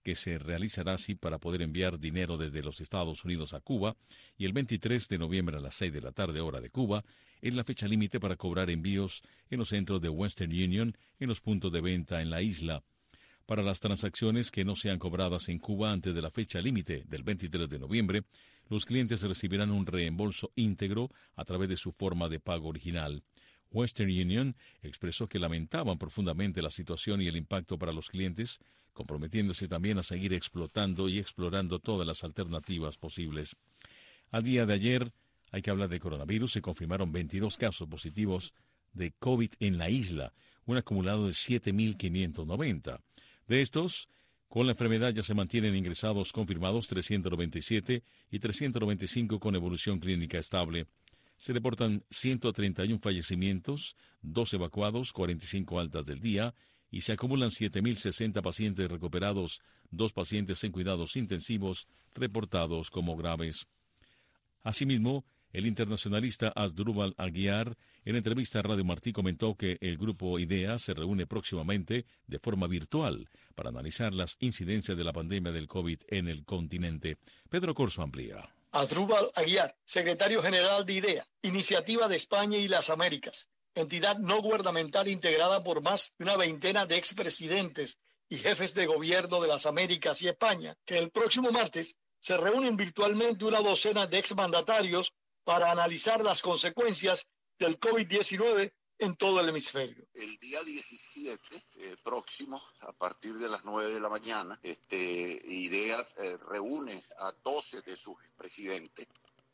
Speaker 3: que se realizará así para poder enviar dinero desde los Estados Unidos a Cuba, y el veintitrés de noviembre a las seis de la tarde hora de Cuba es la fecha límite para cobrar envíos en los centros de Western Union en los puntos de venta en la isla. Para las transacciones que no sean cobradas en Cuba antes de la fecha límite del veintitrés de noviembre, los clientes recibirán un reembolso íntegro a través de su forma de pago original. Western Union expresó que lamentaban profundamente la situación y el impacto para los clientes, comprometiéndose también a seguir explotando y explorando todas las alternativas posibles. Al día de ayer, hay que hablar de coronavirus, se confirmaron veintidós casos positivos de COVID en la isla, un acumulado de siete mil quinientos noventa. De estos, con la enfermedad ya se mantienen ingresados confirmados trescientos noventa y siete y trescientos noventa y cinco con evolución clínica estable. Se reportan ciento treinta y uno fallecimientos, dos evacuados, cuarenta y cinco altas del día, y se acumulan siete mil sesenta pacientes recuperados, dos pacientes en cuidados intensivos reportados como graves. Asimismo, el internacionalista Asdrúbal Aguiar, en entrevista a Radio Martí, comentó que el grupo IDEA se reúne próximamente de forma virtual para analizar las incidencias de la pandemia del COVID en el continente. Pedro Corso amplía.
Speaker 5: Asdrúbal Aguiar, secretario general de IDEA, Iniciativa de España y las Américas, entidad no gubernamental integrada por más de una veintena de expresidentes y jefes de gobierno de las Américas y España, que el próximo martes se reúnen virtualmente una docena de exmandatarios para analizar las consecuencias del COVID diecinueve en todo el hemisferio.
Speaker 6: El día diecisiete eh, próximo, a partir de las nueve de la mañana, este, IDEA eh, reúne a doce de sus presidentes,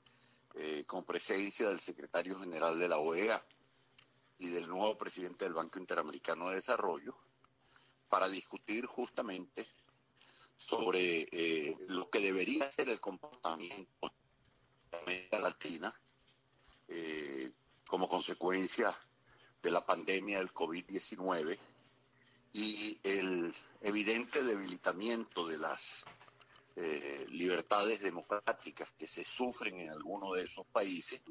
Speaker 6: eh, con presencia del secretario general de la O E A y del nuevo presidente del Banco Interamericano de Desarrollo, para discutir justamente sobre eh, lo que debería ser el comportamiento de América Latina eh, como consecuencia de la pandemia del COVID diecinueve y el evidente debilitamiento de las eh, libertades democráticas que se sufren en algunos de esos países,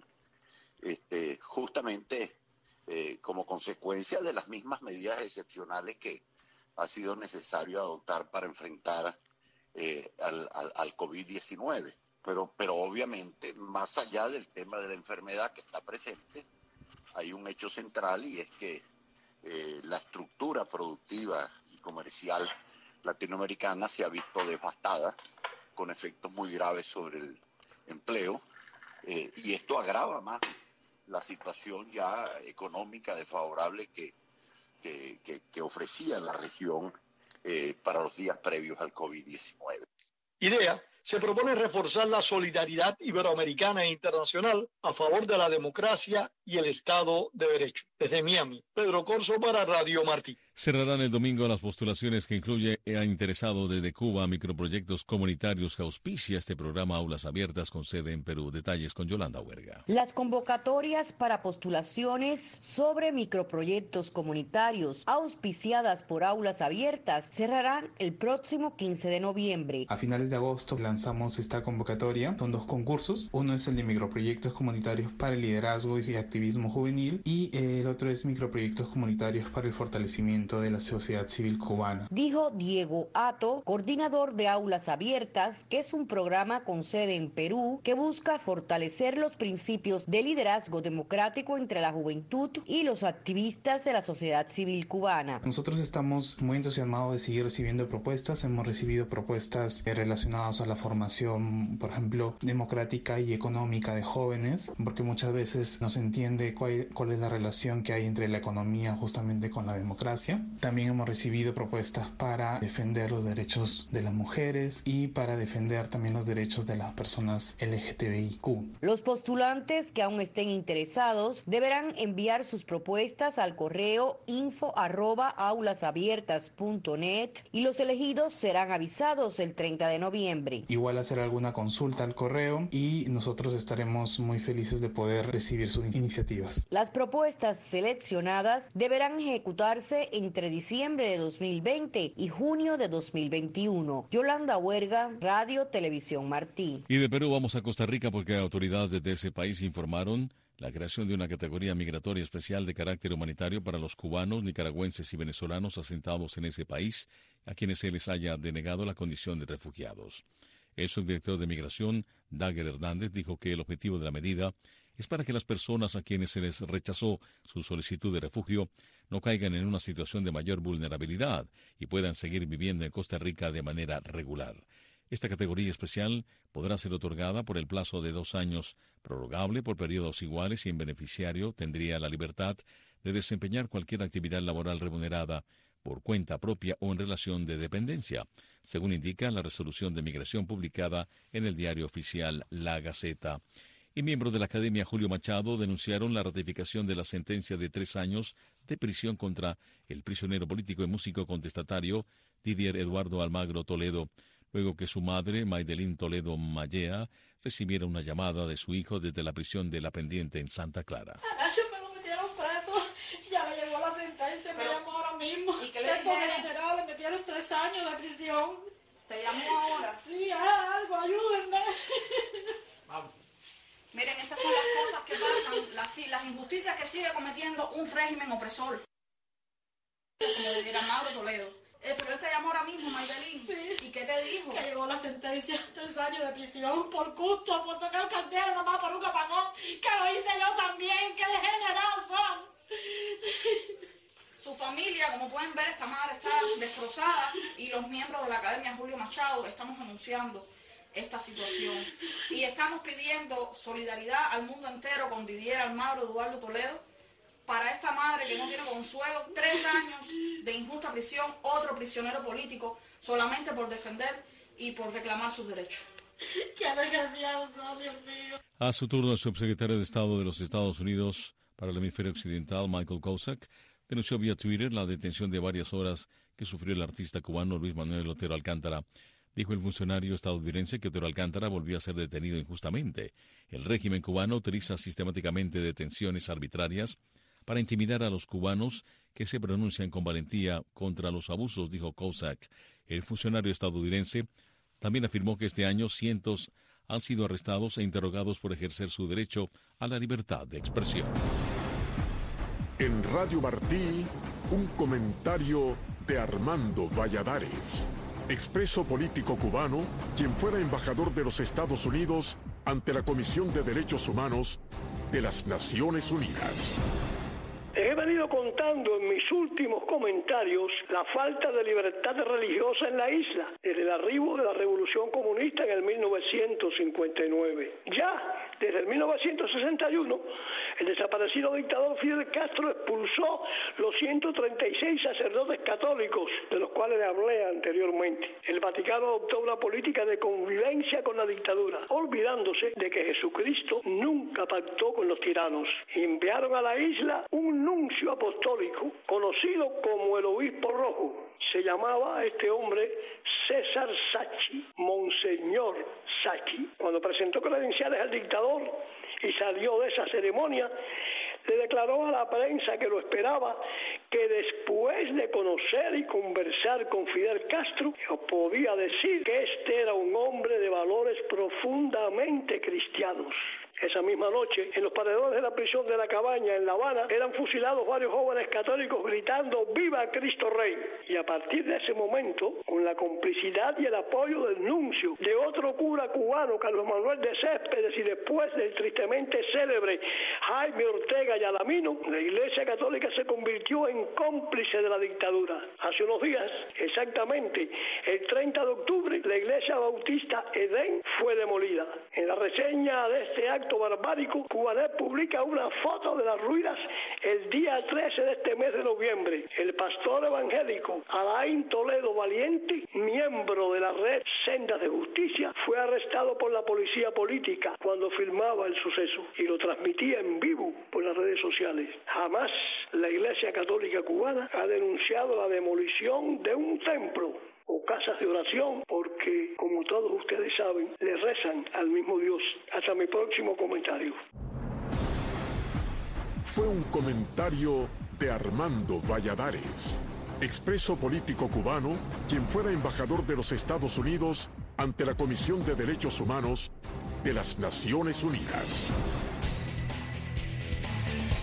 Speaker 6: este, justamente eh, como consecuencia de las mismas medidas excepcionales que ha sido necesario adoptar para enfrentar eh, al, al, al COVID diecinueve. Pero, pero obviamente, más allá del tema de la enfermedad que está presente, hay un hecho central, y es que eh, la estructura productiva y comercial latinoamericana se ha visto devastada, con efectos muy graves sobre el empleo, eh, y esto agrava más la situación ya económica desfavorable que, que, que, que ofrecía la región eh, para los días previos al COVID diecinueve.
Speaker 5: IDEA se propone reforzar la solidaridad iberoamericana e internacional a favor de la democracia y el Estado de Derecho. Desde Miami, Pedro Corso para Radio Martí.
Speaker 3: Cerrarán el domingo las postulaciones que incluye a interesado desde Cuba a microproyectos comunitarios que auspicia este programa Aulas Abiertas con sede en Perú. Detalles con Yolanda Huerga.
Speaker 7: Las convocatorias para postulaciones sobre microproyectos comunitarios auspiciadas por Aulas Abiertas cerrarán el próximo quince de noviembre.
Speaker 8: A finales de agosto lanzamos esta convocatoria. Son dos concursos. Uno es el de microproyectos comunitarios para el liderazgo y activismo juvenil, y el otro es microproyectos comunitarios para el fortalecimiento de la sociedad civil cubana.
Speaker 7: Dijo Diego Ato, coordinador de Aulas Abiertas, que es un programa con sede en Perú que busca fortalecer los principios de liderazgo democrático entre la juventud y los activistas de la sociedad civil cubana.
Speaker 8: Nosotros estamos muy entusiasmados de seguir recibiendo propuestas. Hemos recibido propuestas relacionadas a la formación, por ejemplo, democrática y económica de jóvenes, porque muchas veces no se entiende cuál, cuál es la relación que hay entre la economía justamente con la democracia. También hemos recibido propuestas para defender los derechos de las mujeres y para defender también los derechos de las personas L G T B I Q.
Speaker 7: Los postulantes que aún estén interesados deberán enviar sus propuestas al correo info arroba aulasabiertas punto net y los elegidos serán avisados el treinta de noviembre.
Speaker 8: Igual hacer alguna consulta al correo y nosotros estaremos muy felices de poder recibir sus iniciativas.
Speaker 7: Las propuestas seleccionadas deberán ejecutarse en entre diciembre de dos mil veinte y junio de dos mil veintiuno. Yolanda Huerga, Radio Televisión Martí.
Speaker 3: Y de Perú vamos a Costa Rica porque autoridades de ese país informaron la creación de una categoría migratoria especial de carácter humanitario para los cubanos, nicaragüenses y venezolanos asentados en ese país a quienes se les haya denegado la condición de refugiados. El subdirector de Migración, Dagger Hernández, dijo que el objetivo de la medida es para que las personas a quienes se les rechazó su solicitud de refugio no caigan en una situación de mayor vulnerabilidad y puedan seguir viviendo en Costa Rica de manera regular. Esta categoría especial podrá ser otorgada por el plazo de dos años, prorrogable por periodos iguales, y el beneficiario tendría la libertad de desempeñar cualquier actividad laboral remunerada por cuenta propia o en relación de dependencia, según indica la resolución de migración publicada en el diario oficial La Gaceta. Y miembros de la Academia Julio Machado denunciaron la ratificación de la sentencia de tres años de prisión contra el prisionero político y músico contestatario Didier Eduardo Almagro Toledo, luego que su madre, Maydelín Toledo Mallea, recibiera una llamada de su hijo desde la prisión de La Pendiente en Santa Clara.
Speaker 21: Anoche me lo metieron preso, ya le llegó la sentencia, me llamó ahora mismo.
Speaker 24: ¿Y qué le dijeron?
Speaker 21: Le metieron tres años de prisión.
Speaker 24: ¿Te llamó ahora?
Speaker 21: Sí, haz algo, ayúdenme.
Speaker 24: Vamos. Miren, estas son las cosas que pasan, las, las injusticias que sigue cometiendo un régimen opresor, como le dirá Mauro Toledo. Eh, pero él te llamó ahora mismo, Maydelín.
Speaker 21: Sí.
Speaker 24: ¿Y qué te dijo?
Speaker 21: Que llegó la sentencia, tres años de prisión por gusto, por tocar candela nomás por un apagón, que lo hice yo también, que degenerados son.
Speaker 24: Su familia, como pueden ver, esta madre está destrozada y los miembros de la Academia Julio Machado estamos anunciando esta situación y estamos pidiendo solidaridad al mundo entero con Didier Almagro Eduardo Toledo para esta madre que no tiene consuelo, tres años de injusta prisión, otro prisionero político solamente por defender y por reclamar sus derechos.
Speaker 21: ¡Qué desgraciados son, Dios mío!
Speaker 3: A su turno, el subsecretario de Estado de los Estados Unidos para el hemisferio occidental, Michael Cusack, denunció vía Twitter la detención de varias horas que sufrió el artista cubano Luis Manuel Otero Alcántara. Dijo el funcionario estadounidense que Otero Alcántara volvió a ser detenido injustamente. El régimen cubano utiliza sistemáticamente detenciones arbitrarias para intimidar a los cubanos que se pronuncian con valentía contra los abusos, dijo Cusack. El funcionario estadounidense también afirmó que este año cientos han sido arrestados e interrogados por ejercer su derecho a la libertad de expresión.
Speaker 25: En Radio Martí, un comentario de Armando Valladares, expreso político cubano, quien fuera embajador de los Estados Unidos ante la Comisión de Derechos Humanos de las Naciones Unidas.
Speaker 1: He venido contando en mis últimos comentarios la falta de libertad religiosa en la isla desde el arribo de la Revolución Comunista en el mil novecientos cincuenta y nueve. Ya desde el mil novecientos sesenta y uno, el desaparecido dictador Fidel Castro expulsó los ciento treinta y seis sacerdotes católicos de los cuales le hablé anteriormente. El Vaticano adoptó una política de convivencia con la dictadura, olvidándose de que Jesucristo nunca pactó con los tiranos. Enviaron a la isla un nuncio apostólico, conocido como el Obispo Rojo. Se llamaba este hombre César Sacchi, Monseñor Sacchi. Cuando presentó credenciales al dictador y salió de esa ceremonia, le declaró a la prensa que lo esperaba, que después de conocer y conversar con Fidel Castro, podía decir que este era un hombre de valores profundamente cristianos. Esa misma noche, en los paredones de la prisión de La Cabaña, en La Habana, eran fusilados varios jóvenes católicos gritando ¡Viva Cristo Rey! Y a partir de ese momento, con la complicidad y el apoyo del nuncio, de otro cura cubano, Carlos Manuel de Céspedes, y después del tristemente célebre Jaime Ortega y Alamino, la Iglesia Católica se convirtió en cómplice de la dictadura. Hace unos días, exactamente el treinta de octubre, la Iglesia Bautista Edén fue demolida. En la reseña de este acto barbárico, Cubanet publica una foto de las ruinas el día trece de este mes de noviembre. El pastor evangélico Alain Toledo Valiente, miembro de la red Sendas de Justicia, fue arrestado por la policía política cuando filmaba el suceso y lo transmitía en vivo por las redes sociales. Jamás la Iglesia Católica Cubana ha denunciado la demolición de un templo o casas de oración, porque, como todos ustedes saben, le rezan al mismo Dios. Hasta mi próximo comentario.
Speaker 25: Fue un comentario de Armando Valladares, expreso político cubano, quien fuera embajador de los Estados Unidos ante la Comisión de Derechos Humanos de las Naciones Unidas.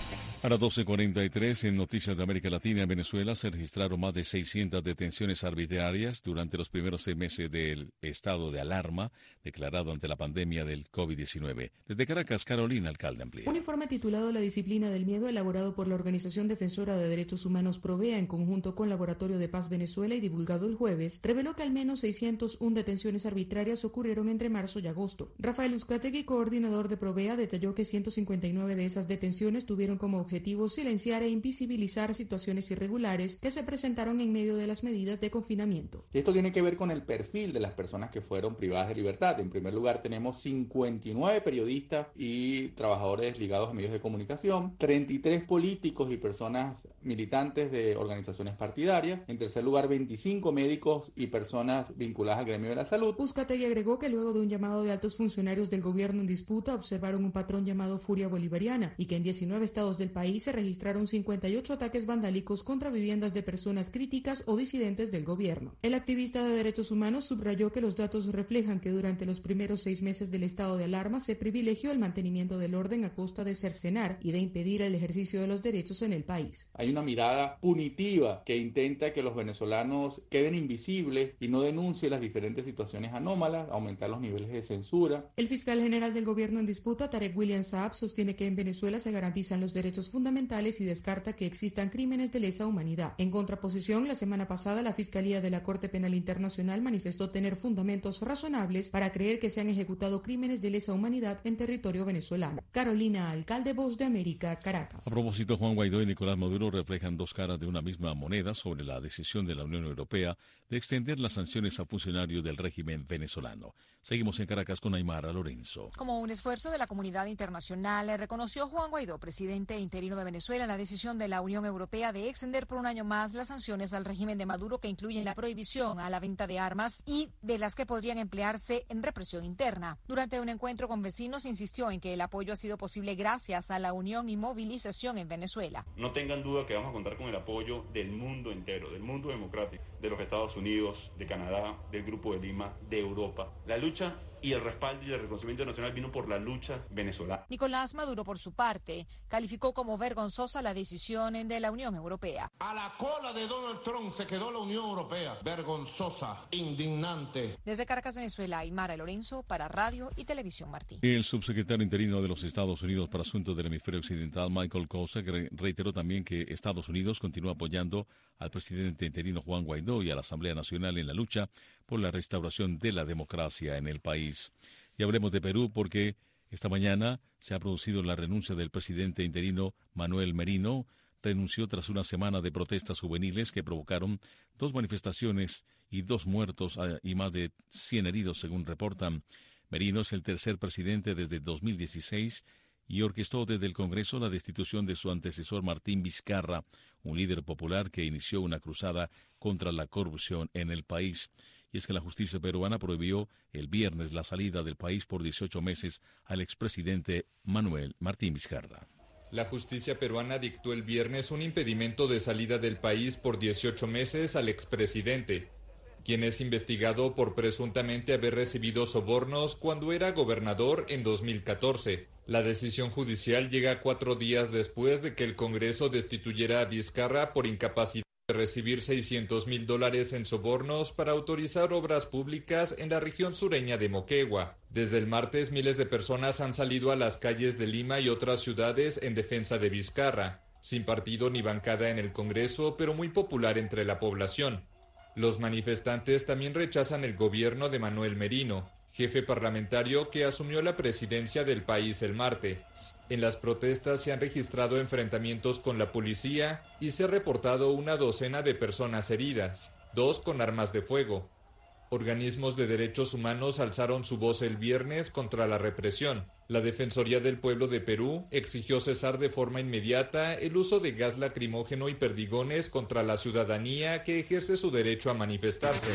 Speaker 3: A las doce cuarenta y tres, en Noticias de América Latina, en Venezuela se registraron más de seiscientas detenciones arbitrarias durante los primeros seis meses del estado de alarma declarado ante la pandemia del COVID diecinueve. Desde Caracas, Carolina Alcalde amplía.
Speaker 9: Un informe titulado La disciplina del miedo, elaborado por la Organización Defensora de Derechos Humanos Provea en conjunto con Laboratorio de Paz Venezuela y divulgado el jueves, reveló que al menos seiscientas una detenciones arbitrarias ocurrieron entre marzo y agosto. Rafael Uzcategui, coordinador de Provea, detalló que ciento cincuenta y nueve de esas detenciones tuvieron como objetivo objetivo silenciar e invisibilizar situaciones irregulares que se presentaron en medio de las medidas de confinamiento.
Speaker 10: Esto tiene que ver con el perfil de las personas que fueron privadas de libertad. En primer lugar, tenemos cincuenta y nueve periodistas y trabajadores ligados a medios de comunicación, treinta y tres políticos y personas militantes de organizaciones partidarias. En tercer lugar, veinticinco médicos y personas vinculadas al gremio de la salud.
Speaker 9: Uzcategui agregó que luego de un llamado de altos funcionarios del gobierno en disputa, observaron un patrón llamado furia bolivariana y que en diecinueve estados del país se registraron cincuenta y ocho ataques vandálicos contra viviendas de personas críticas o disidentes del gobierno. El activista de derechos humanos subrayó que los datos reflejan que durante los primeros seis meses del estado de alarma se privilegió el mantenimiento del orden a costa de cercenar y de impedir el ejercicio de los derechos en el país.
Speaker 10: Hay una mirada punitiva que intenta que los venezolanos queden invisibles y no denuncien las diferentes situaciones anómalas, aumentar los niveles de censura.
Speaker 9: El fiscal general del gobierno en disputa, Tarek William Saab, sostiene que en Venezuela se garantizan los derechos fundamentales y descarta que existan crímenes de lesa humanidad. En contraposición, la semana pasada la Fiscalía de la Corte Penal Internacional manifestó tener fundamentos razonables para creer que se han ejecutado crímenes de lesa humanidad en territorio venezolano. Carolina Alcalde, Voz de América, Caracas.
Speaker 3: A propósito, Juan Guaidó y Nicolás Maduro reflejan dos caras de una misma moneda sobre la decisión de la Unión Europea de extender las sanciones a funcionarios del régimen venezolano. Seguimos en Caracas con Aymara Lorenzo.
Speaker 11: Como un esfuerzo de la comunidad internacional, le reconoció Juan Guaidó, presidente interino de Venezuela, la decisión de la Unión Europea de extender por un año más las sanciones al régimen de Maduro, que incluyen la prohibición a la venta de armas y de las que podrían emplearse en represión interna. Durante un encuentro con vecinos, insistió en que el apoyo ha sido posible gracias a la unión y movilización en Venezuela.
Speaker 22: No tengan duda que vamos a contar con el apoyo del mundo entero, del mundo democrático, de los Estados Unidos, de Canadá, del Grupo de Lima, de Europa. La lucha y el respaldo y el reconocimiento nacional vino por la lucha venezolana.
Speaker 11: Nicolás Maduro, por su parte, calificó como vergonzosa la decisión de la Unión Europea.
Speaker 12: A la cola de Donald Trump se quedó la Unión Europea. Vergonzosa, indignante.
Speaker 11: Desde Caracas, Venezuela, Aymara Lorenzo para Radio y Televisión Martí.
Speaker 3: El subsecretario interino de los Estados Unidos para Asuntos del Hemisferio Occidental, Michael Kosek, reiteró también que Estados Unidos continúa apoyando al presidente interino Juan Guaidó y a la Asamblea Nacional en la lucha por la restauración de la democracia en el país. Y hablemos de Perú porque esta mañana se ha producido la renuncia del presidente interino Manuel Merino. Renunció tras una semana de protestas juveniles que provocaron dos manifestaciones y dos muertos y más de cien heridos, según reportan. Merino es el tercer presidente desde dos mil dieciséis y orquestó desde el Congreso la destitución de su antecesor Martín Vizcarra, un líder popular que inició una cruzada contra la corrupción en el país. Y es que la justicia peruana prohibió el viernes la salida del país por dieciocho meses al expresidente Manuel Martín Vizcarra.
Speaker 14: La justicia peruana dictó el viernes un impedimento de salida del país por dieciocho meses al expresidente, quien es investigado por presuntamente haber recibido sobornos cuando era gobernador en dos mil catorce. La decisión judicial llega cuatro días después de que el Congreso destituyera a Vizcarra por incapacidad de recibir seiscientos mil dólares en sobornos para autorizar obras públicas en la región sureña de Moquegua. Desde el martes, miles de personas han salido a las calles de Lima y otras ciudades en defensa de Vizcarra, sin partido ni bancada en el Congreso, pero muy popular entre la población. Los manifestantes también rechazan el gobierno de Manuel Merino, jefe parlamentario que asumió la presidencia del país el martes. En las protestas se han registrado enfrentamientos con la policía y se ha reportado una docena de personas heridas, dos con armas de fuego. Organismos de derechos humanos alzaron su voz el viernes contra la represión. La Defensoría del Pueblo de Perú exigió cesar de forma inmediata el uso de gas lacrimógeno y perdigones contra la ciudadanía que ejerce su derecho a manifestarse.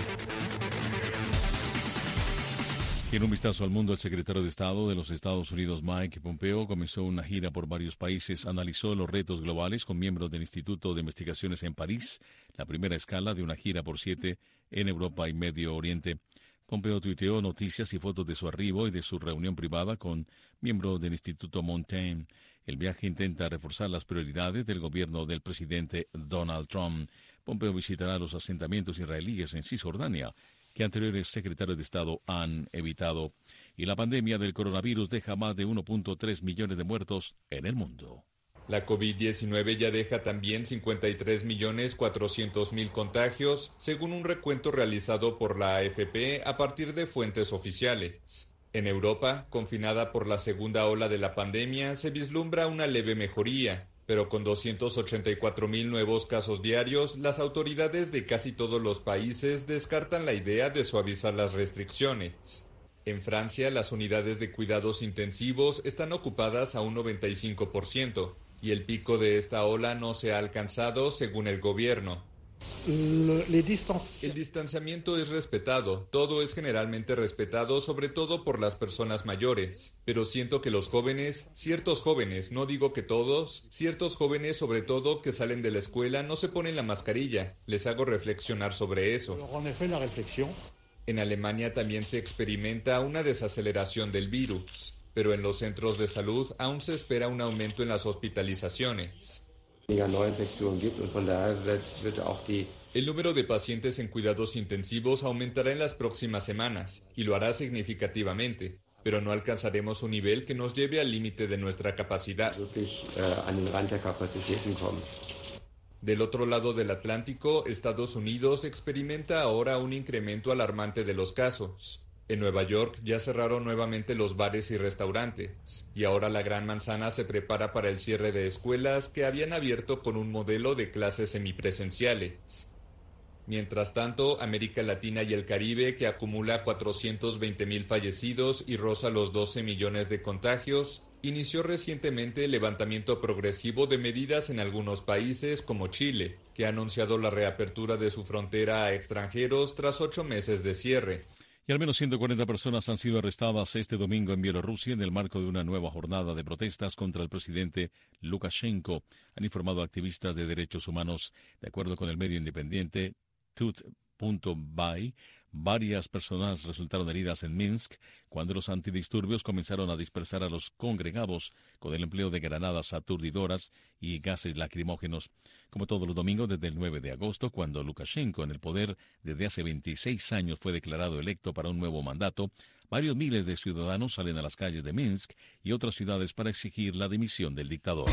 Speaker 3: En un vistazo al mundo, el secretario de Estado de los Estados Unidos, Mike Pompeo, comenzó una gira por varios países, analizó los retos globales con miembros del Instituto de Investigaciones en París, la primera escala de una gira por siete en Europa y Medio Oriente. Pompeo tuiteó noticias y fotos de su arribo y de su reunión privada con miembros del Instituto Montaigne. El viaje intenta reforzar las prioridades del gobierno del presidente Donald Trump. Pompeo visitará los asentamientos israelíes en Cisjordania, que anteriores secretarios de Estado han evitado. Y la pandemia del coronavirus deja más de uno punto tres millones de muertos en el mundo.
Speaker 14: La COVID diecinueve ya deja también cincuenta y tres millones cuatrocientos mil contagios, según un recuento realizado por la A F P a partir de fuentes oficiales. En Europa, confinada por la segunda ola de la pandemia, se vislumbra una leve mejoría, pero con doscientos ochenta y cuatro mil nuevos casos diarios, las autoridades de casi todos los países descartan la idea de suavizar las restricciones. En Francia, las unidades de cuidados intensivos están ocupadas a un noventa y cinco por ciento, y el pico de esta ola no se ha alcanzado según el gobierno. El distanciamiento es respetado, todo es generalmente respetado, sobre todo por las personas mayores, pero siento que los jóvenes, ciertos jóvenes, no digo que todos, ciertos jóvenes sobre todo que salen de la escuela no se ponen la mascarilla, les hago reflexionar sobre eso. En Alemania también se experimenta una desaceleración del virus, pero en los centros de salud aún se espera un aumento en las hospitalizaciones. El número de pacientes en cuidados intensivos aumentará en las próximas semanas y lo hará significativamente, pero no alcanzaremos un nivel que nos lleve al límite de nuestra capacidad. Del otro lado del Atlántico, Estados Unidos experimenta ahora un incremento alarmante de los casos. En Nueva York ya cerraron nuevamente los bares y restaurantes, y ahora la Gran Manzana se prepara para el cierre de escuelas que habían abierto con un modelo de clases semipresenciales. Mientras tanto, América Latina y el Caribe, que acumula cuatrocientos veinte mil fallecidos y roza los doce millones de contagios, inició recientemente el levantamiento progresivo de medidas en algunos países como Chile, que ha anunciado la reapertura de su frontera a extranjeros tras ocho meses de cierre.
Speaker 3: Y al menos ciento cuarenta personas han sido arrestadas este domingo en Bielorrusia en el marco de una nueva jornada de protestas contra el presidente Lukashenko, han informado activistas de derechos humanos. De acuerdo con el medio independiente Tut punto by, varias personas resultaron heridas en Minsk cuando los antidisturbios comenzaron a dispersar a los congregados con el empleo de granadas aturdidoras y gases lacrimógenos. Como todos los domingos desde el nueve de agosto, cuando Lukashenko, en el poder desde hace veintiséis años, fue declarado electo para un nuevo mandato, varios miles de ciudadanos salen a las calles de Minsk y otras ciudades para exigir la dimisión del dictador.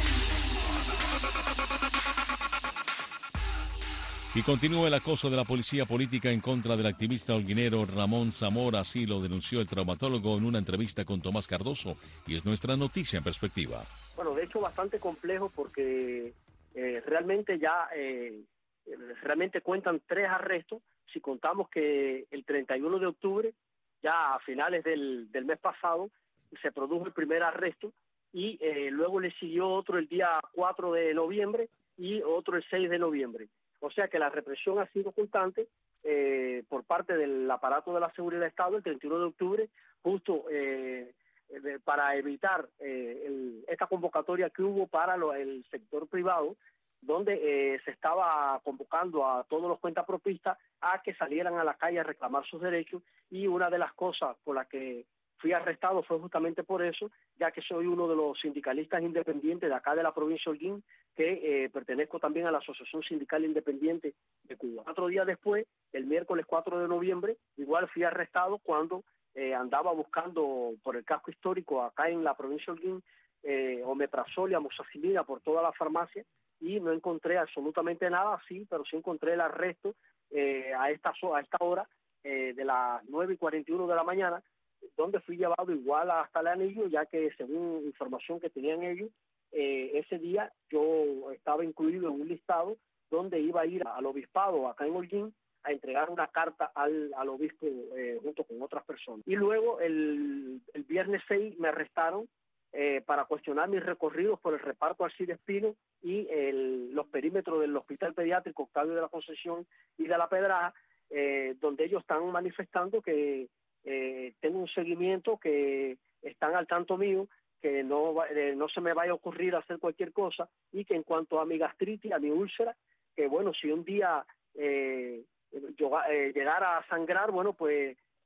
Speaker 3: Y continúa el acoso de la policía política en contra del activista holguinero Ramón Zamora, así lo denunció el traumatólogo en una entrevista con Tomás Cardoso, y es nuestra noticia en perspectiva.
Speaker 4: Bueno, de hecho bastante complejo porque eh, realmente ya eh, realmente cuentan tres arrestos, si contamos que el treinta y uno de octubre, ya a finales del, del mes pasado, se produjo el primer arresto y eh, luego le siguió otro el día cuatro de noviembre y otro el seis de noviembre. O sea que la represión ha sido constante eh, por parte del aparato de la seguridad del Estado el treinta y uno de octubre, justo eh, eh, para evitar eh, el, esta convocatoria que hubo para lo, el sector privado, donde eh, se estaba convocando a todos los cuentapropistas a que salieran a la calle a reclamar sus derechos, y una de las cosas por las que fui arrestado fue justamente por eso, ya que soy uno de los sindicalistas independientes de acá de la provincia de Holguín, que eh, pertenezco también a la Asociación Sindical Independiente de Cuba. Cuatro días después, el miércoles cuatro de noviembre, igual fui arrestado cuando eh, andaba buscando por el casco histórico acá en la provincia de Holguín eh, omeprazol y amoxicilina por toda la farmacia, y no encontré absolutamente nada, sí, pero sí encontré el arresto eh, a esta a esta hora eh, de las nueve y cuarenta y uno de la mañana, donde fui llevado igual hasta el anillo, ya que según información que tenían ellos, eh, ese día yo estaba incluido en un listado donde iba a ir al obispado acá en Holguín a entregar una carta al, al obispo eh, junto con otras personas. Y luego el, el viernes seis me arrestaron eh, para cuestionar mis recorridos por el reparto Alcides Pino y el, los perímetros del Hospital Pediátrico Octavio de la Concepción y de la Pedraja, eh, donde ellos están manifestando que Eh, tengo un seguimiento, que están al tanto mío, que no, eh, no se me vaya a ocurrir hacer cualquier cosa, y que en cuanto a mi gastritis, a mi úlcera, que bueno, si un día eh, yo eh, llegara a sangrar, bueno, pues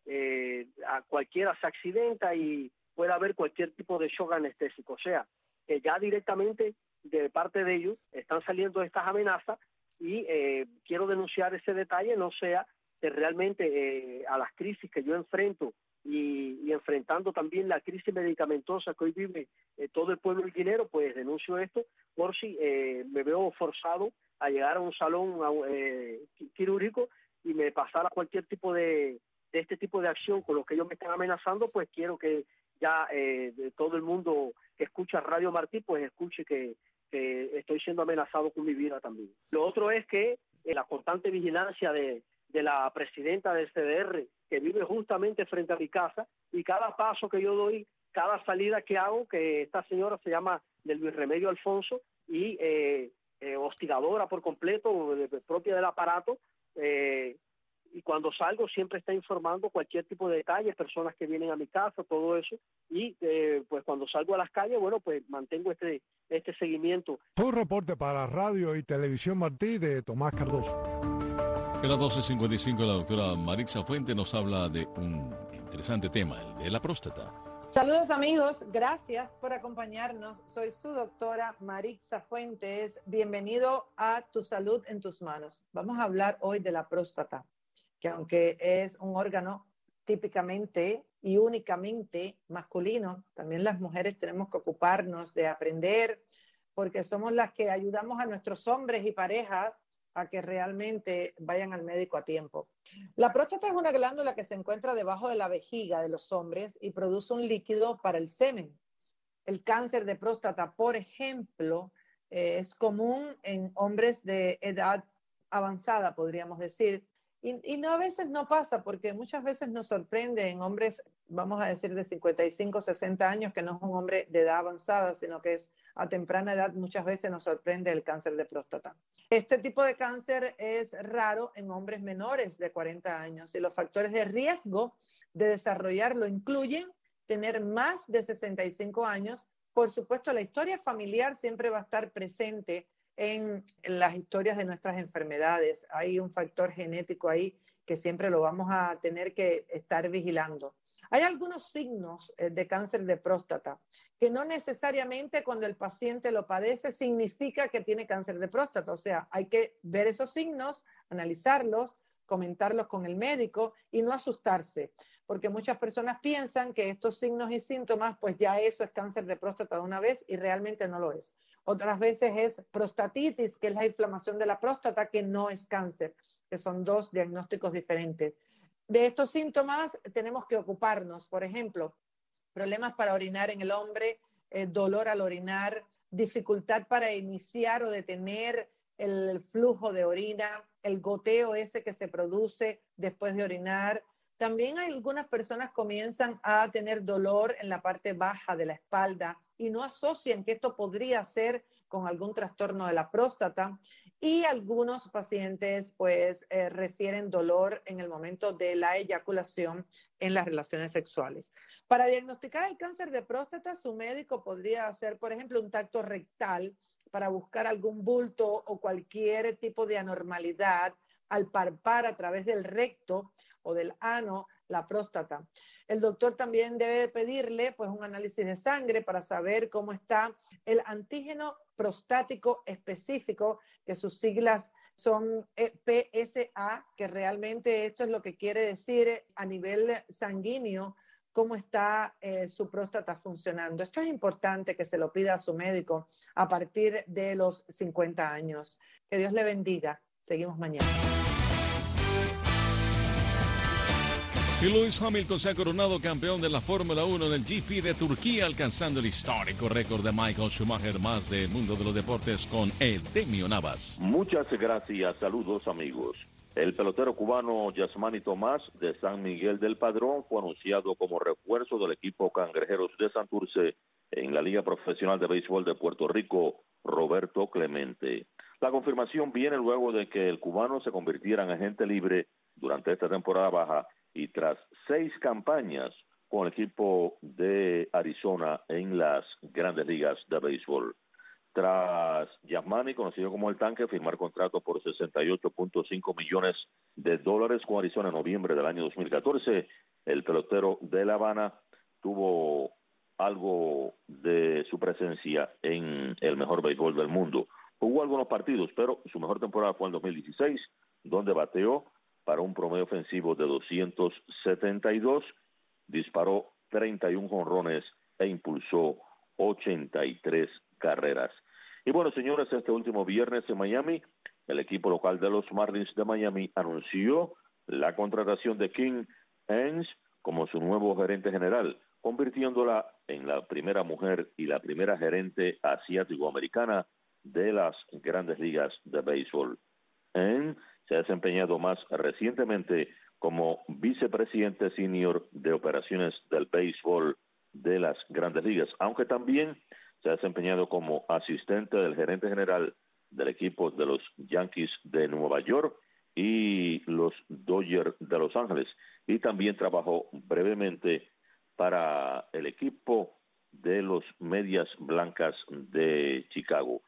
Speaker 4: eh, a cualquiera se accidenta y puede haber cualquier tipo de shock anestésico. O sea, que ya directamente de parte de ellos están saliendo estas amenazas y eh, quiero denunciar ese detalle, no sea que realmente eh, a las crisis que yo enfrento y, y enfrentando también la crisis medicamentosa que hoy vive eh, todo el pueblo guinero, pues denuncio esto por si eh, me veo forzado a llegar a un salón eh, quirúrgico y me pasara cualquier tipo de, de este tipo de acción con lo que ellos me están amenazando, pues quiero que ya eh, de todo el mundo que escucha Radio Martí, pues escuche que, que estoy siendo amenazado con mi vida también. Lo otro es que eh, la constante vigilancia de, de la presidenta del C D R, que vive justamente frente a mi casa, y cada paso que yo doy, cada salida que hago, que esta señora se llama del Luis Remedio Alfonso, y eh, eh, hostigadora por completo, de, de, propia del aparato, eh, y cuando salgo siempre está informando cualquier tipo de detalle, personas que vienen a mi casa, todo eso, y eh, pues cuando salgo a las calles, bueno, pues mantengo este este seguimiento.
Speaker 2: Fue un reporte para Radio y Televisión Martí de Tomás Cardoso.
Speaker 3: A las doce cincuenta y cinco la doctora Marixa Fuente nos habla de un interesante tema, el de la próstata.
Speaker 15: Saludos amigos, gracias por acompañarnos. Soy su doctora Marixa Fuentes. Bienvenido a Tu Salud en Tus Manos. Vamos a hablar hoy de la próstata, que aunque es un órgano típicamente y únicamente masculino, también las mujeres tenemos que ocuparnos de aprender, porque somos las que ayudamos a nuestros hombres y parejas a que realmente vayan al médico a tiempo. La próstata es una glándula que se encuentra debajo de la vejiga de los hombres y produce un líquido para el semen. El cáncer de próstata, por ejemplo, eh, es común en hombres de edad avanzada, podríamos decir, y, y no a veces no pasa, porque muchas veces nos sorprende en hombres, vamos a decir, de cincuenta y cinco, sesenta años, que no es un hombre de edad avanzada, sino que es a temprana edad, muchas veces nos sorprende el cáncer de próstata. Este tipo de cáncer es raro en hombres menores de cuarenta años y los factores de riesgo de desarrollarlo incluyen tener más de sesenta y cinco años. Por supuesto, la historia familiar siempre va a estar presente en, en las historias de nuestras enfermedades. Hay un factor genético ahí que siempre lo vamos a tener que estar vigilando. Hay algunos signos de cáncer de próstata que no necesariamente cuando el paciente lo padece significa que tiene cáncer de próstata. O sea, hay que ver esos signos, analizarlos, comentarlos con el médico y no asustarse, porque muchas personas piensan que estos signos y síntomas, pues ya eso es cáncer de próstata de una vez y realmente no lo es. Otras veces es prostatitis, que es la inflamación de la próstata, que no es cáncer, que son dos diagnósticos diferentes. De estos síntomas tenemos que ocuparnos, por ejemplo, problemas para orinar en el hombre, eh, dolor al orinar, dificultad para iniciar o detener el flujo de orina, el goteo ese que se produce después de orinar. También hay algunas personas comienzan a tener dolor en la parte baja de la espalda y no asocian que esto podría ser con algún trastorno de la próstata. Y algunos pacientes pues eh, refieren dolor en el momento de la eyaculación en las relaciones sexuales. Para diagnosticar el cáncer de próstata, su médico podría hacer, por ejemplo, un tacto rectal para buscar algún bulto o cualquier tipo de anormalidad al palpar a través del recto o del ano la próstata. El doctor también debe pedirle pues un análisis de sangre para saber cómo está el antígeno prostático específico, que sus siglas son P S A, que realmente esto es lo que quiere decir a nivel sanguíneo cómo está eh, su próstata funcionando. Esto es importante que se lo pida a su médico a partir de los cincuenta años. Que Dios le bendiga. Seguimos mañana.
Speaker 3: Y Lewis Hamilton se ha coronado campeón de la Fórmula uno en el G P de Turquía, alcanzando el histórico récord de Michael Schumacher. Más del mundo de los deportes con Eudemio Navas.
Speaker 16: Muchas gracias, saludos amigos. El pelotero cubano Yasmani Tomás de San Miguel del Padrón fue anunciado como refuerzo del equipo Cangrejeros de Santurce en la Liga Profesional de Béisbol de Puerto Rico, Roberto Clemente. La confirmación viene luego de que el cubano se convirtiera en agente libre durante esta temporada baja y tras seis campañas con el equipo de Arizona en las Grandes Ligas de Béisbol. Tras Yasmani, conocido como El Tanque, firmar contrato por sesenta y ocho punto cinco millones de dólares con Arizona en noviembre del año dos mil catorce, el pelotero de La Habana tuvo algo de su presencia en el mejor béisbol del mundo. Jugó algunos partidos, pero su mejor temporada fue en dos mil dieciséis, donde bateó para un promedio ofensivo de doscientos setenta y dos, disparó treinta y un jonrones e impulsó ochenta y tres carreras. Y bueno, señores, este último viernes en Miami, el equipo local de los Marlins de Miami anunció la contratación de Kim Hens como su nuevo gerente general, convirtiéndola en la primera mujer y la primera gerente asiático-americana de las grandes ligas de béisbol. Hens se ha desempeñado más recientemente como vicepresidente senior de operaciones del béisbol de las grandes ligas, aunque también se ha desempeñado como asistente del gerente general del equipo de los Yankees de Nueva York y los Dodgers de Los Ángeles, y también trabajó brevemente para el equipo de los Medias Blancas de Chicago.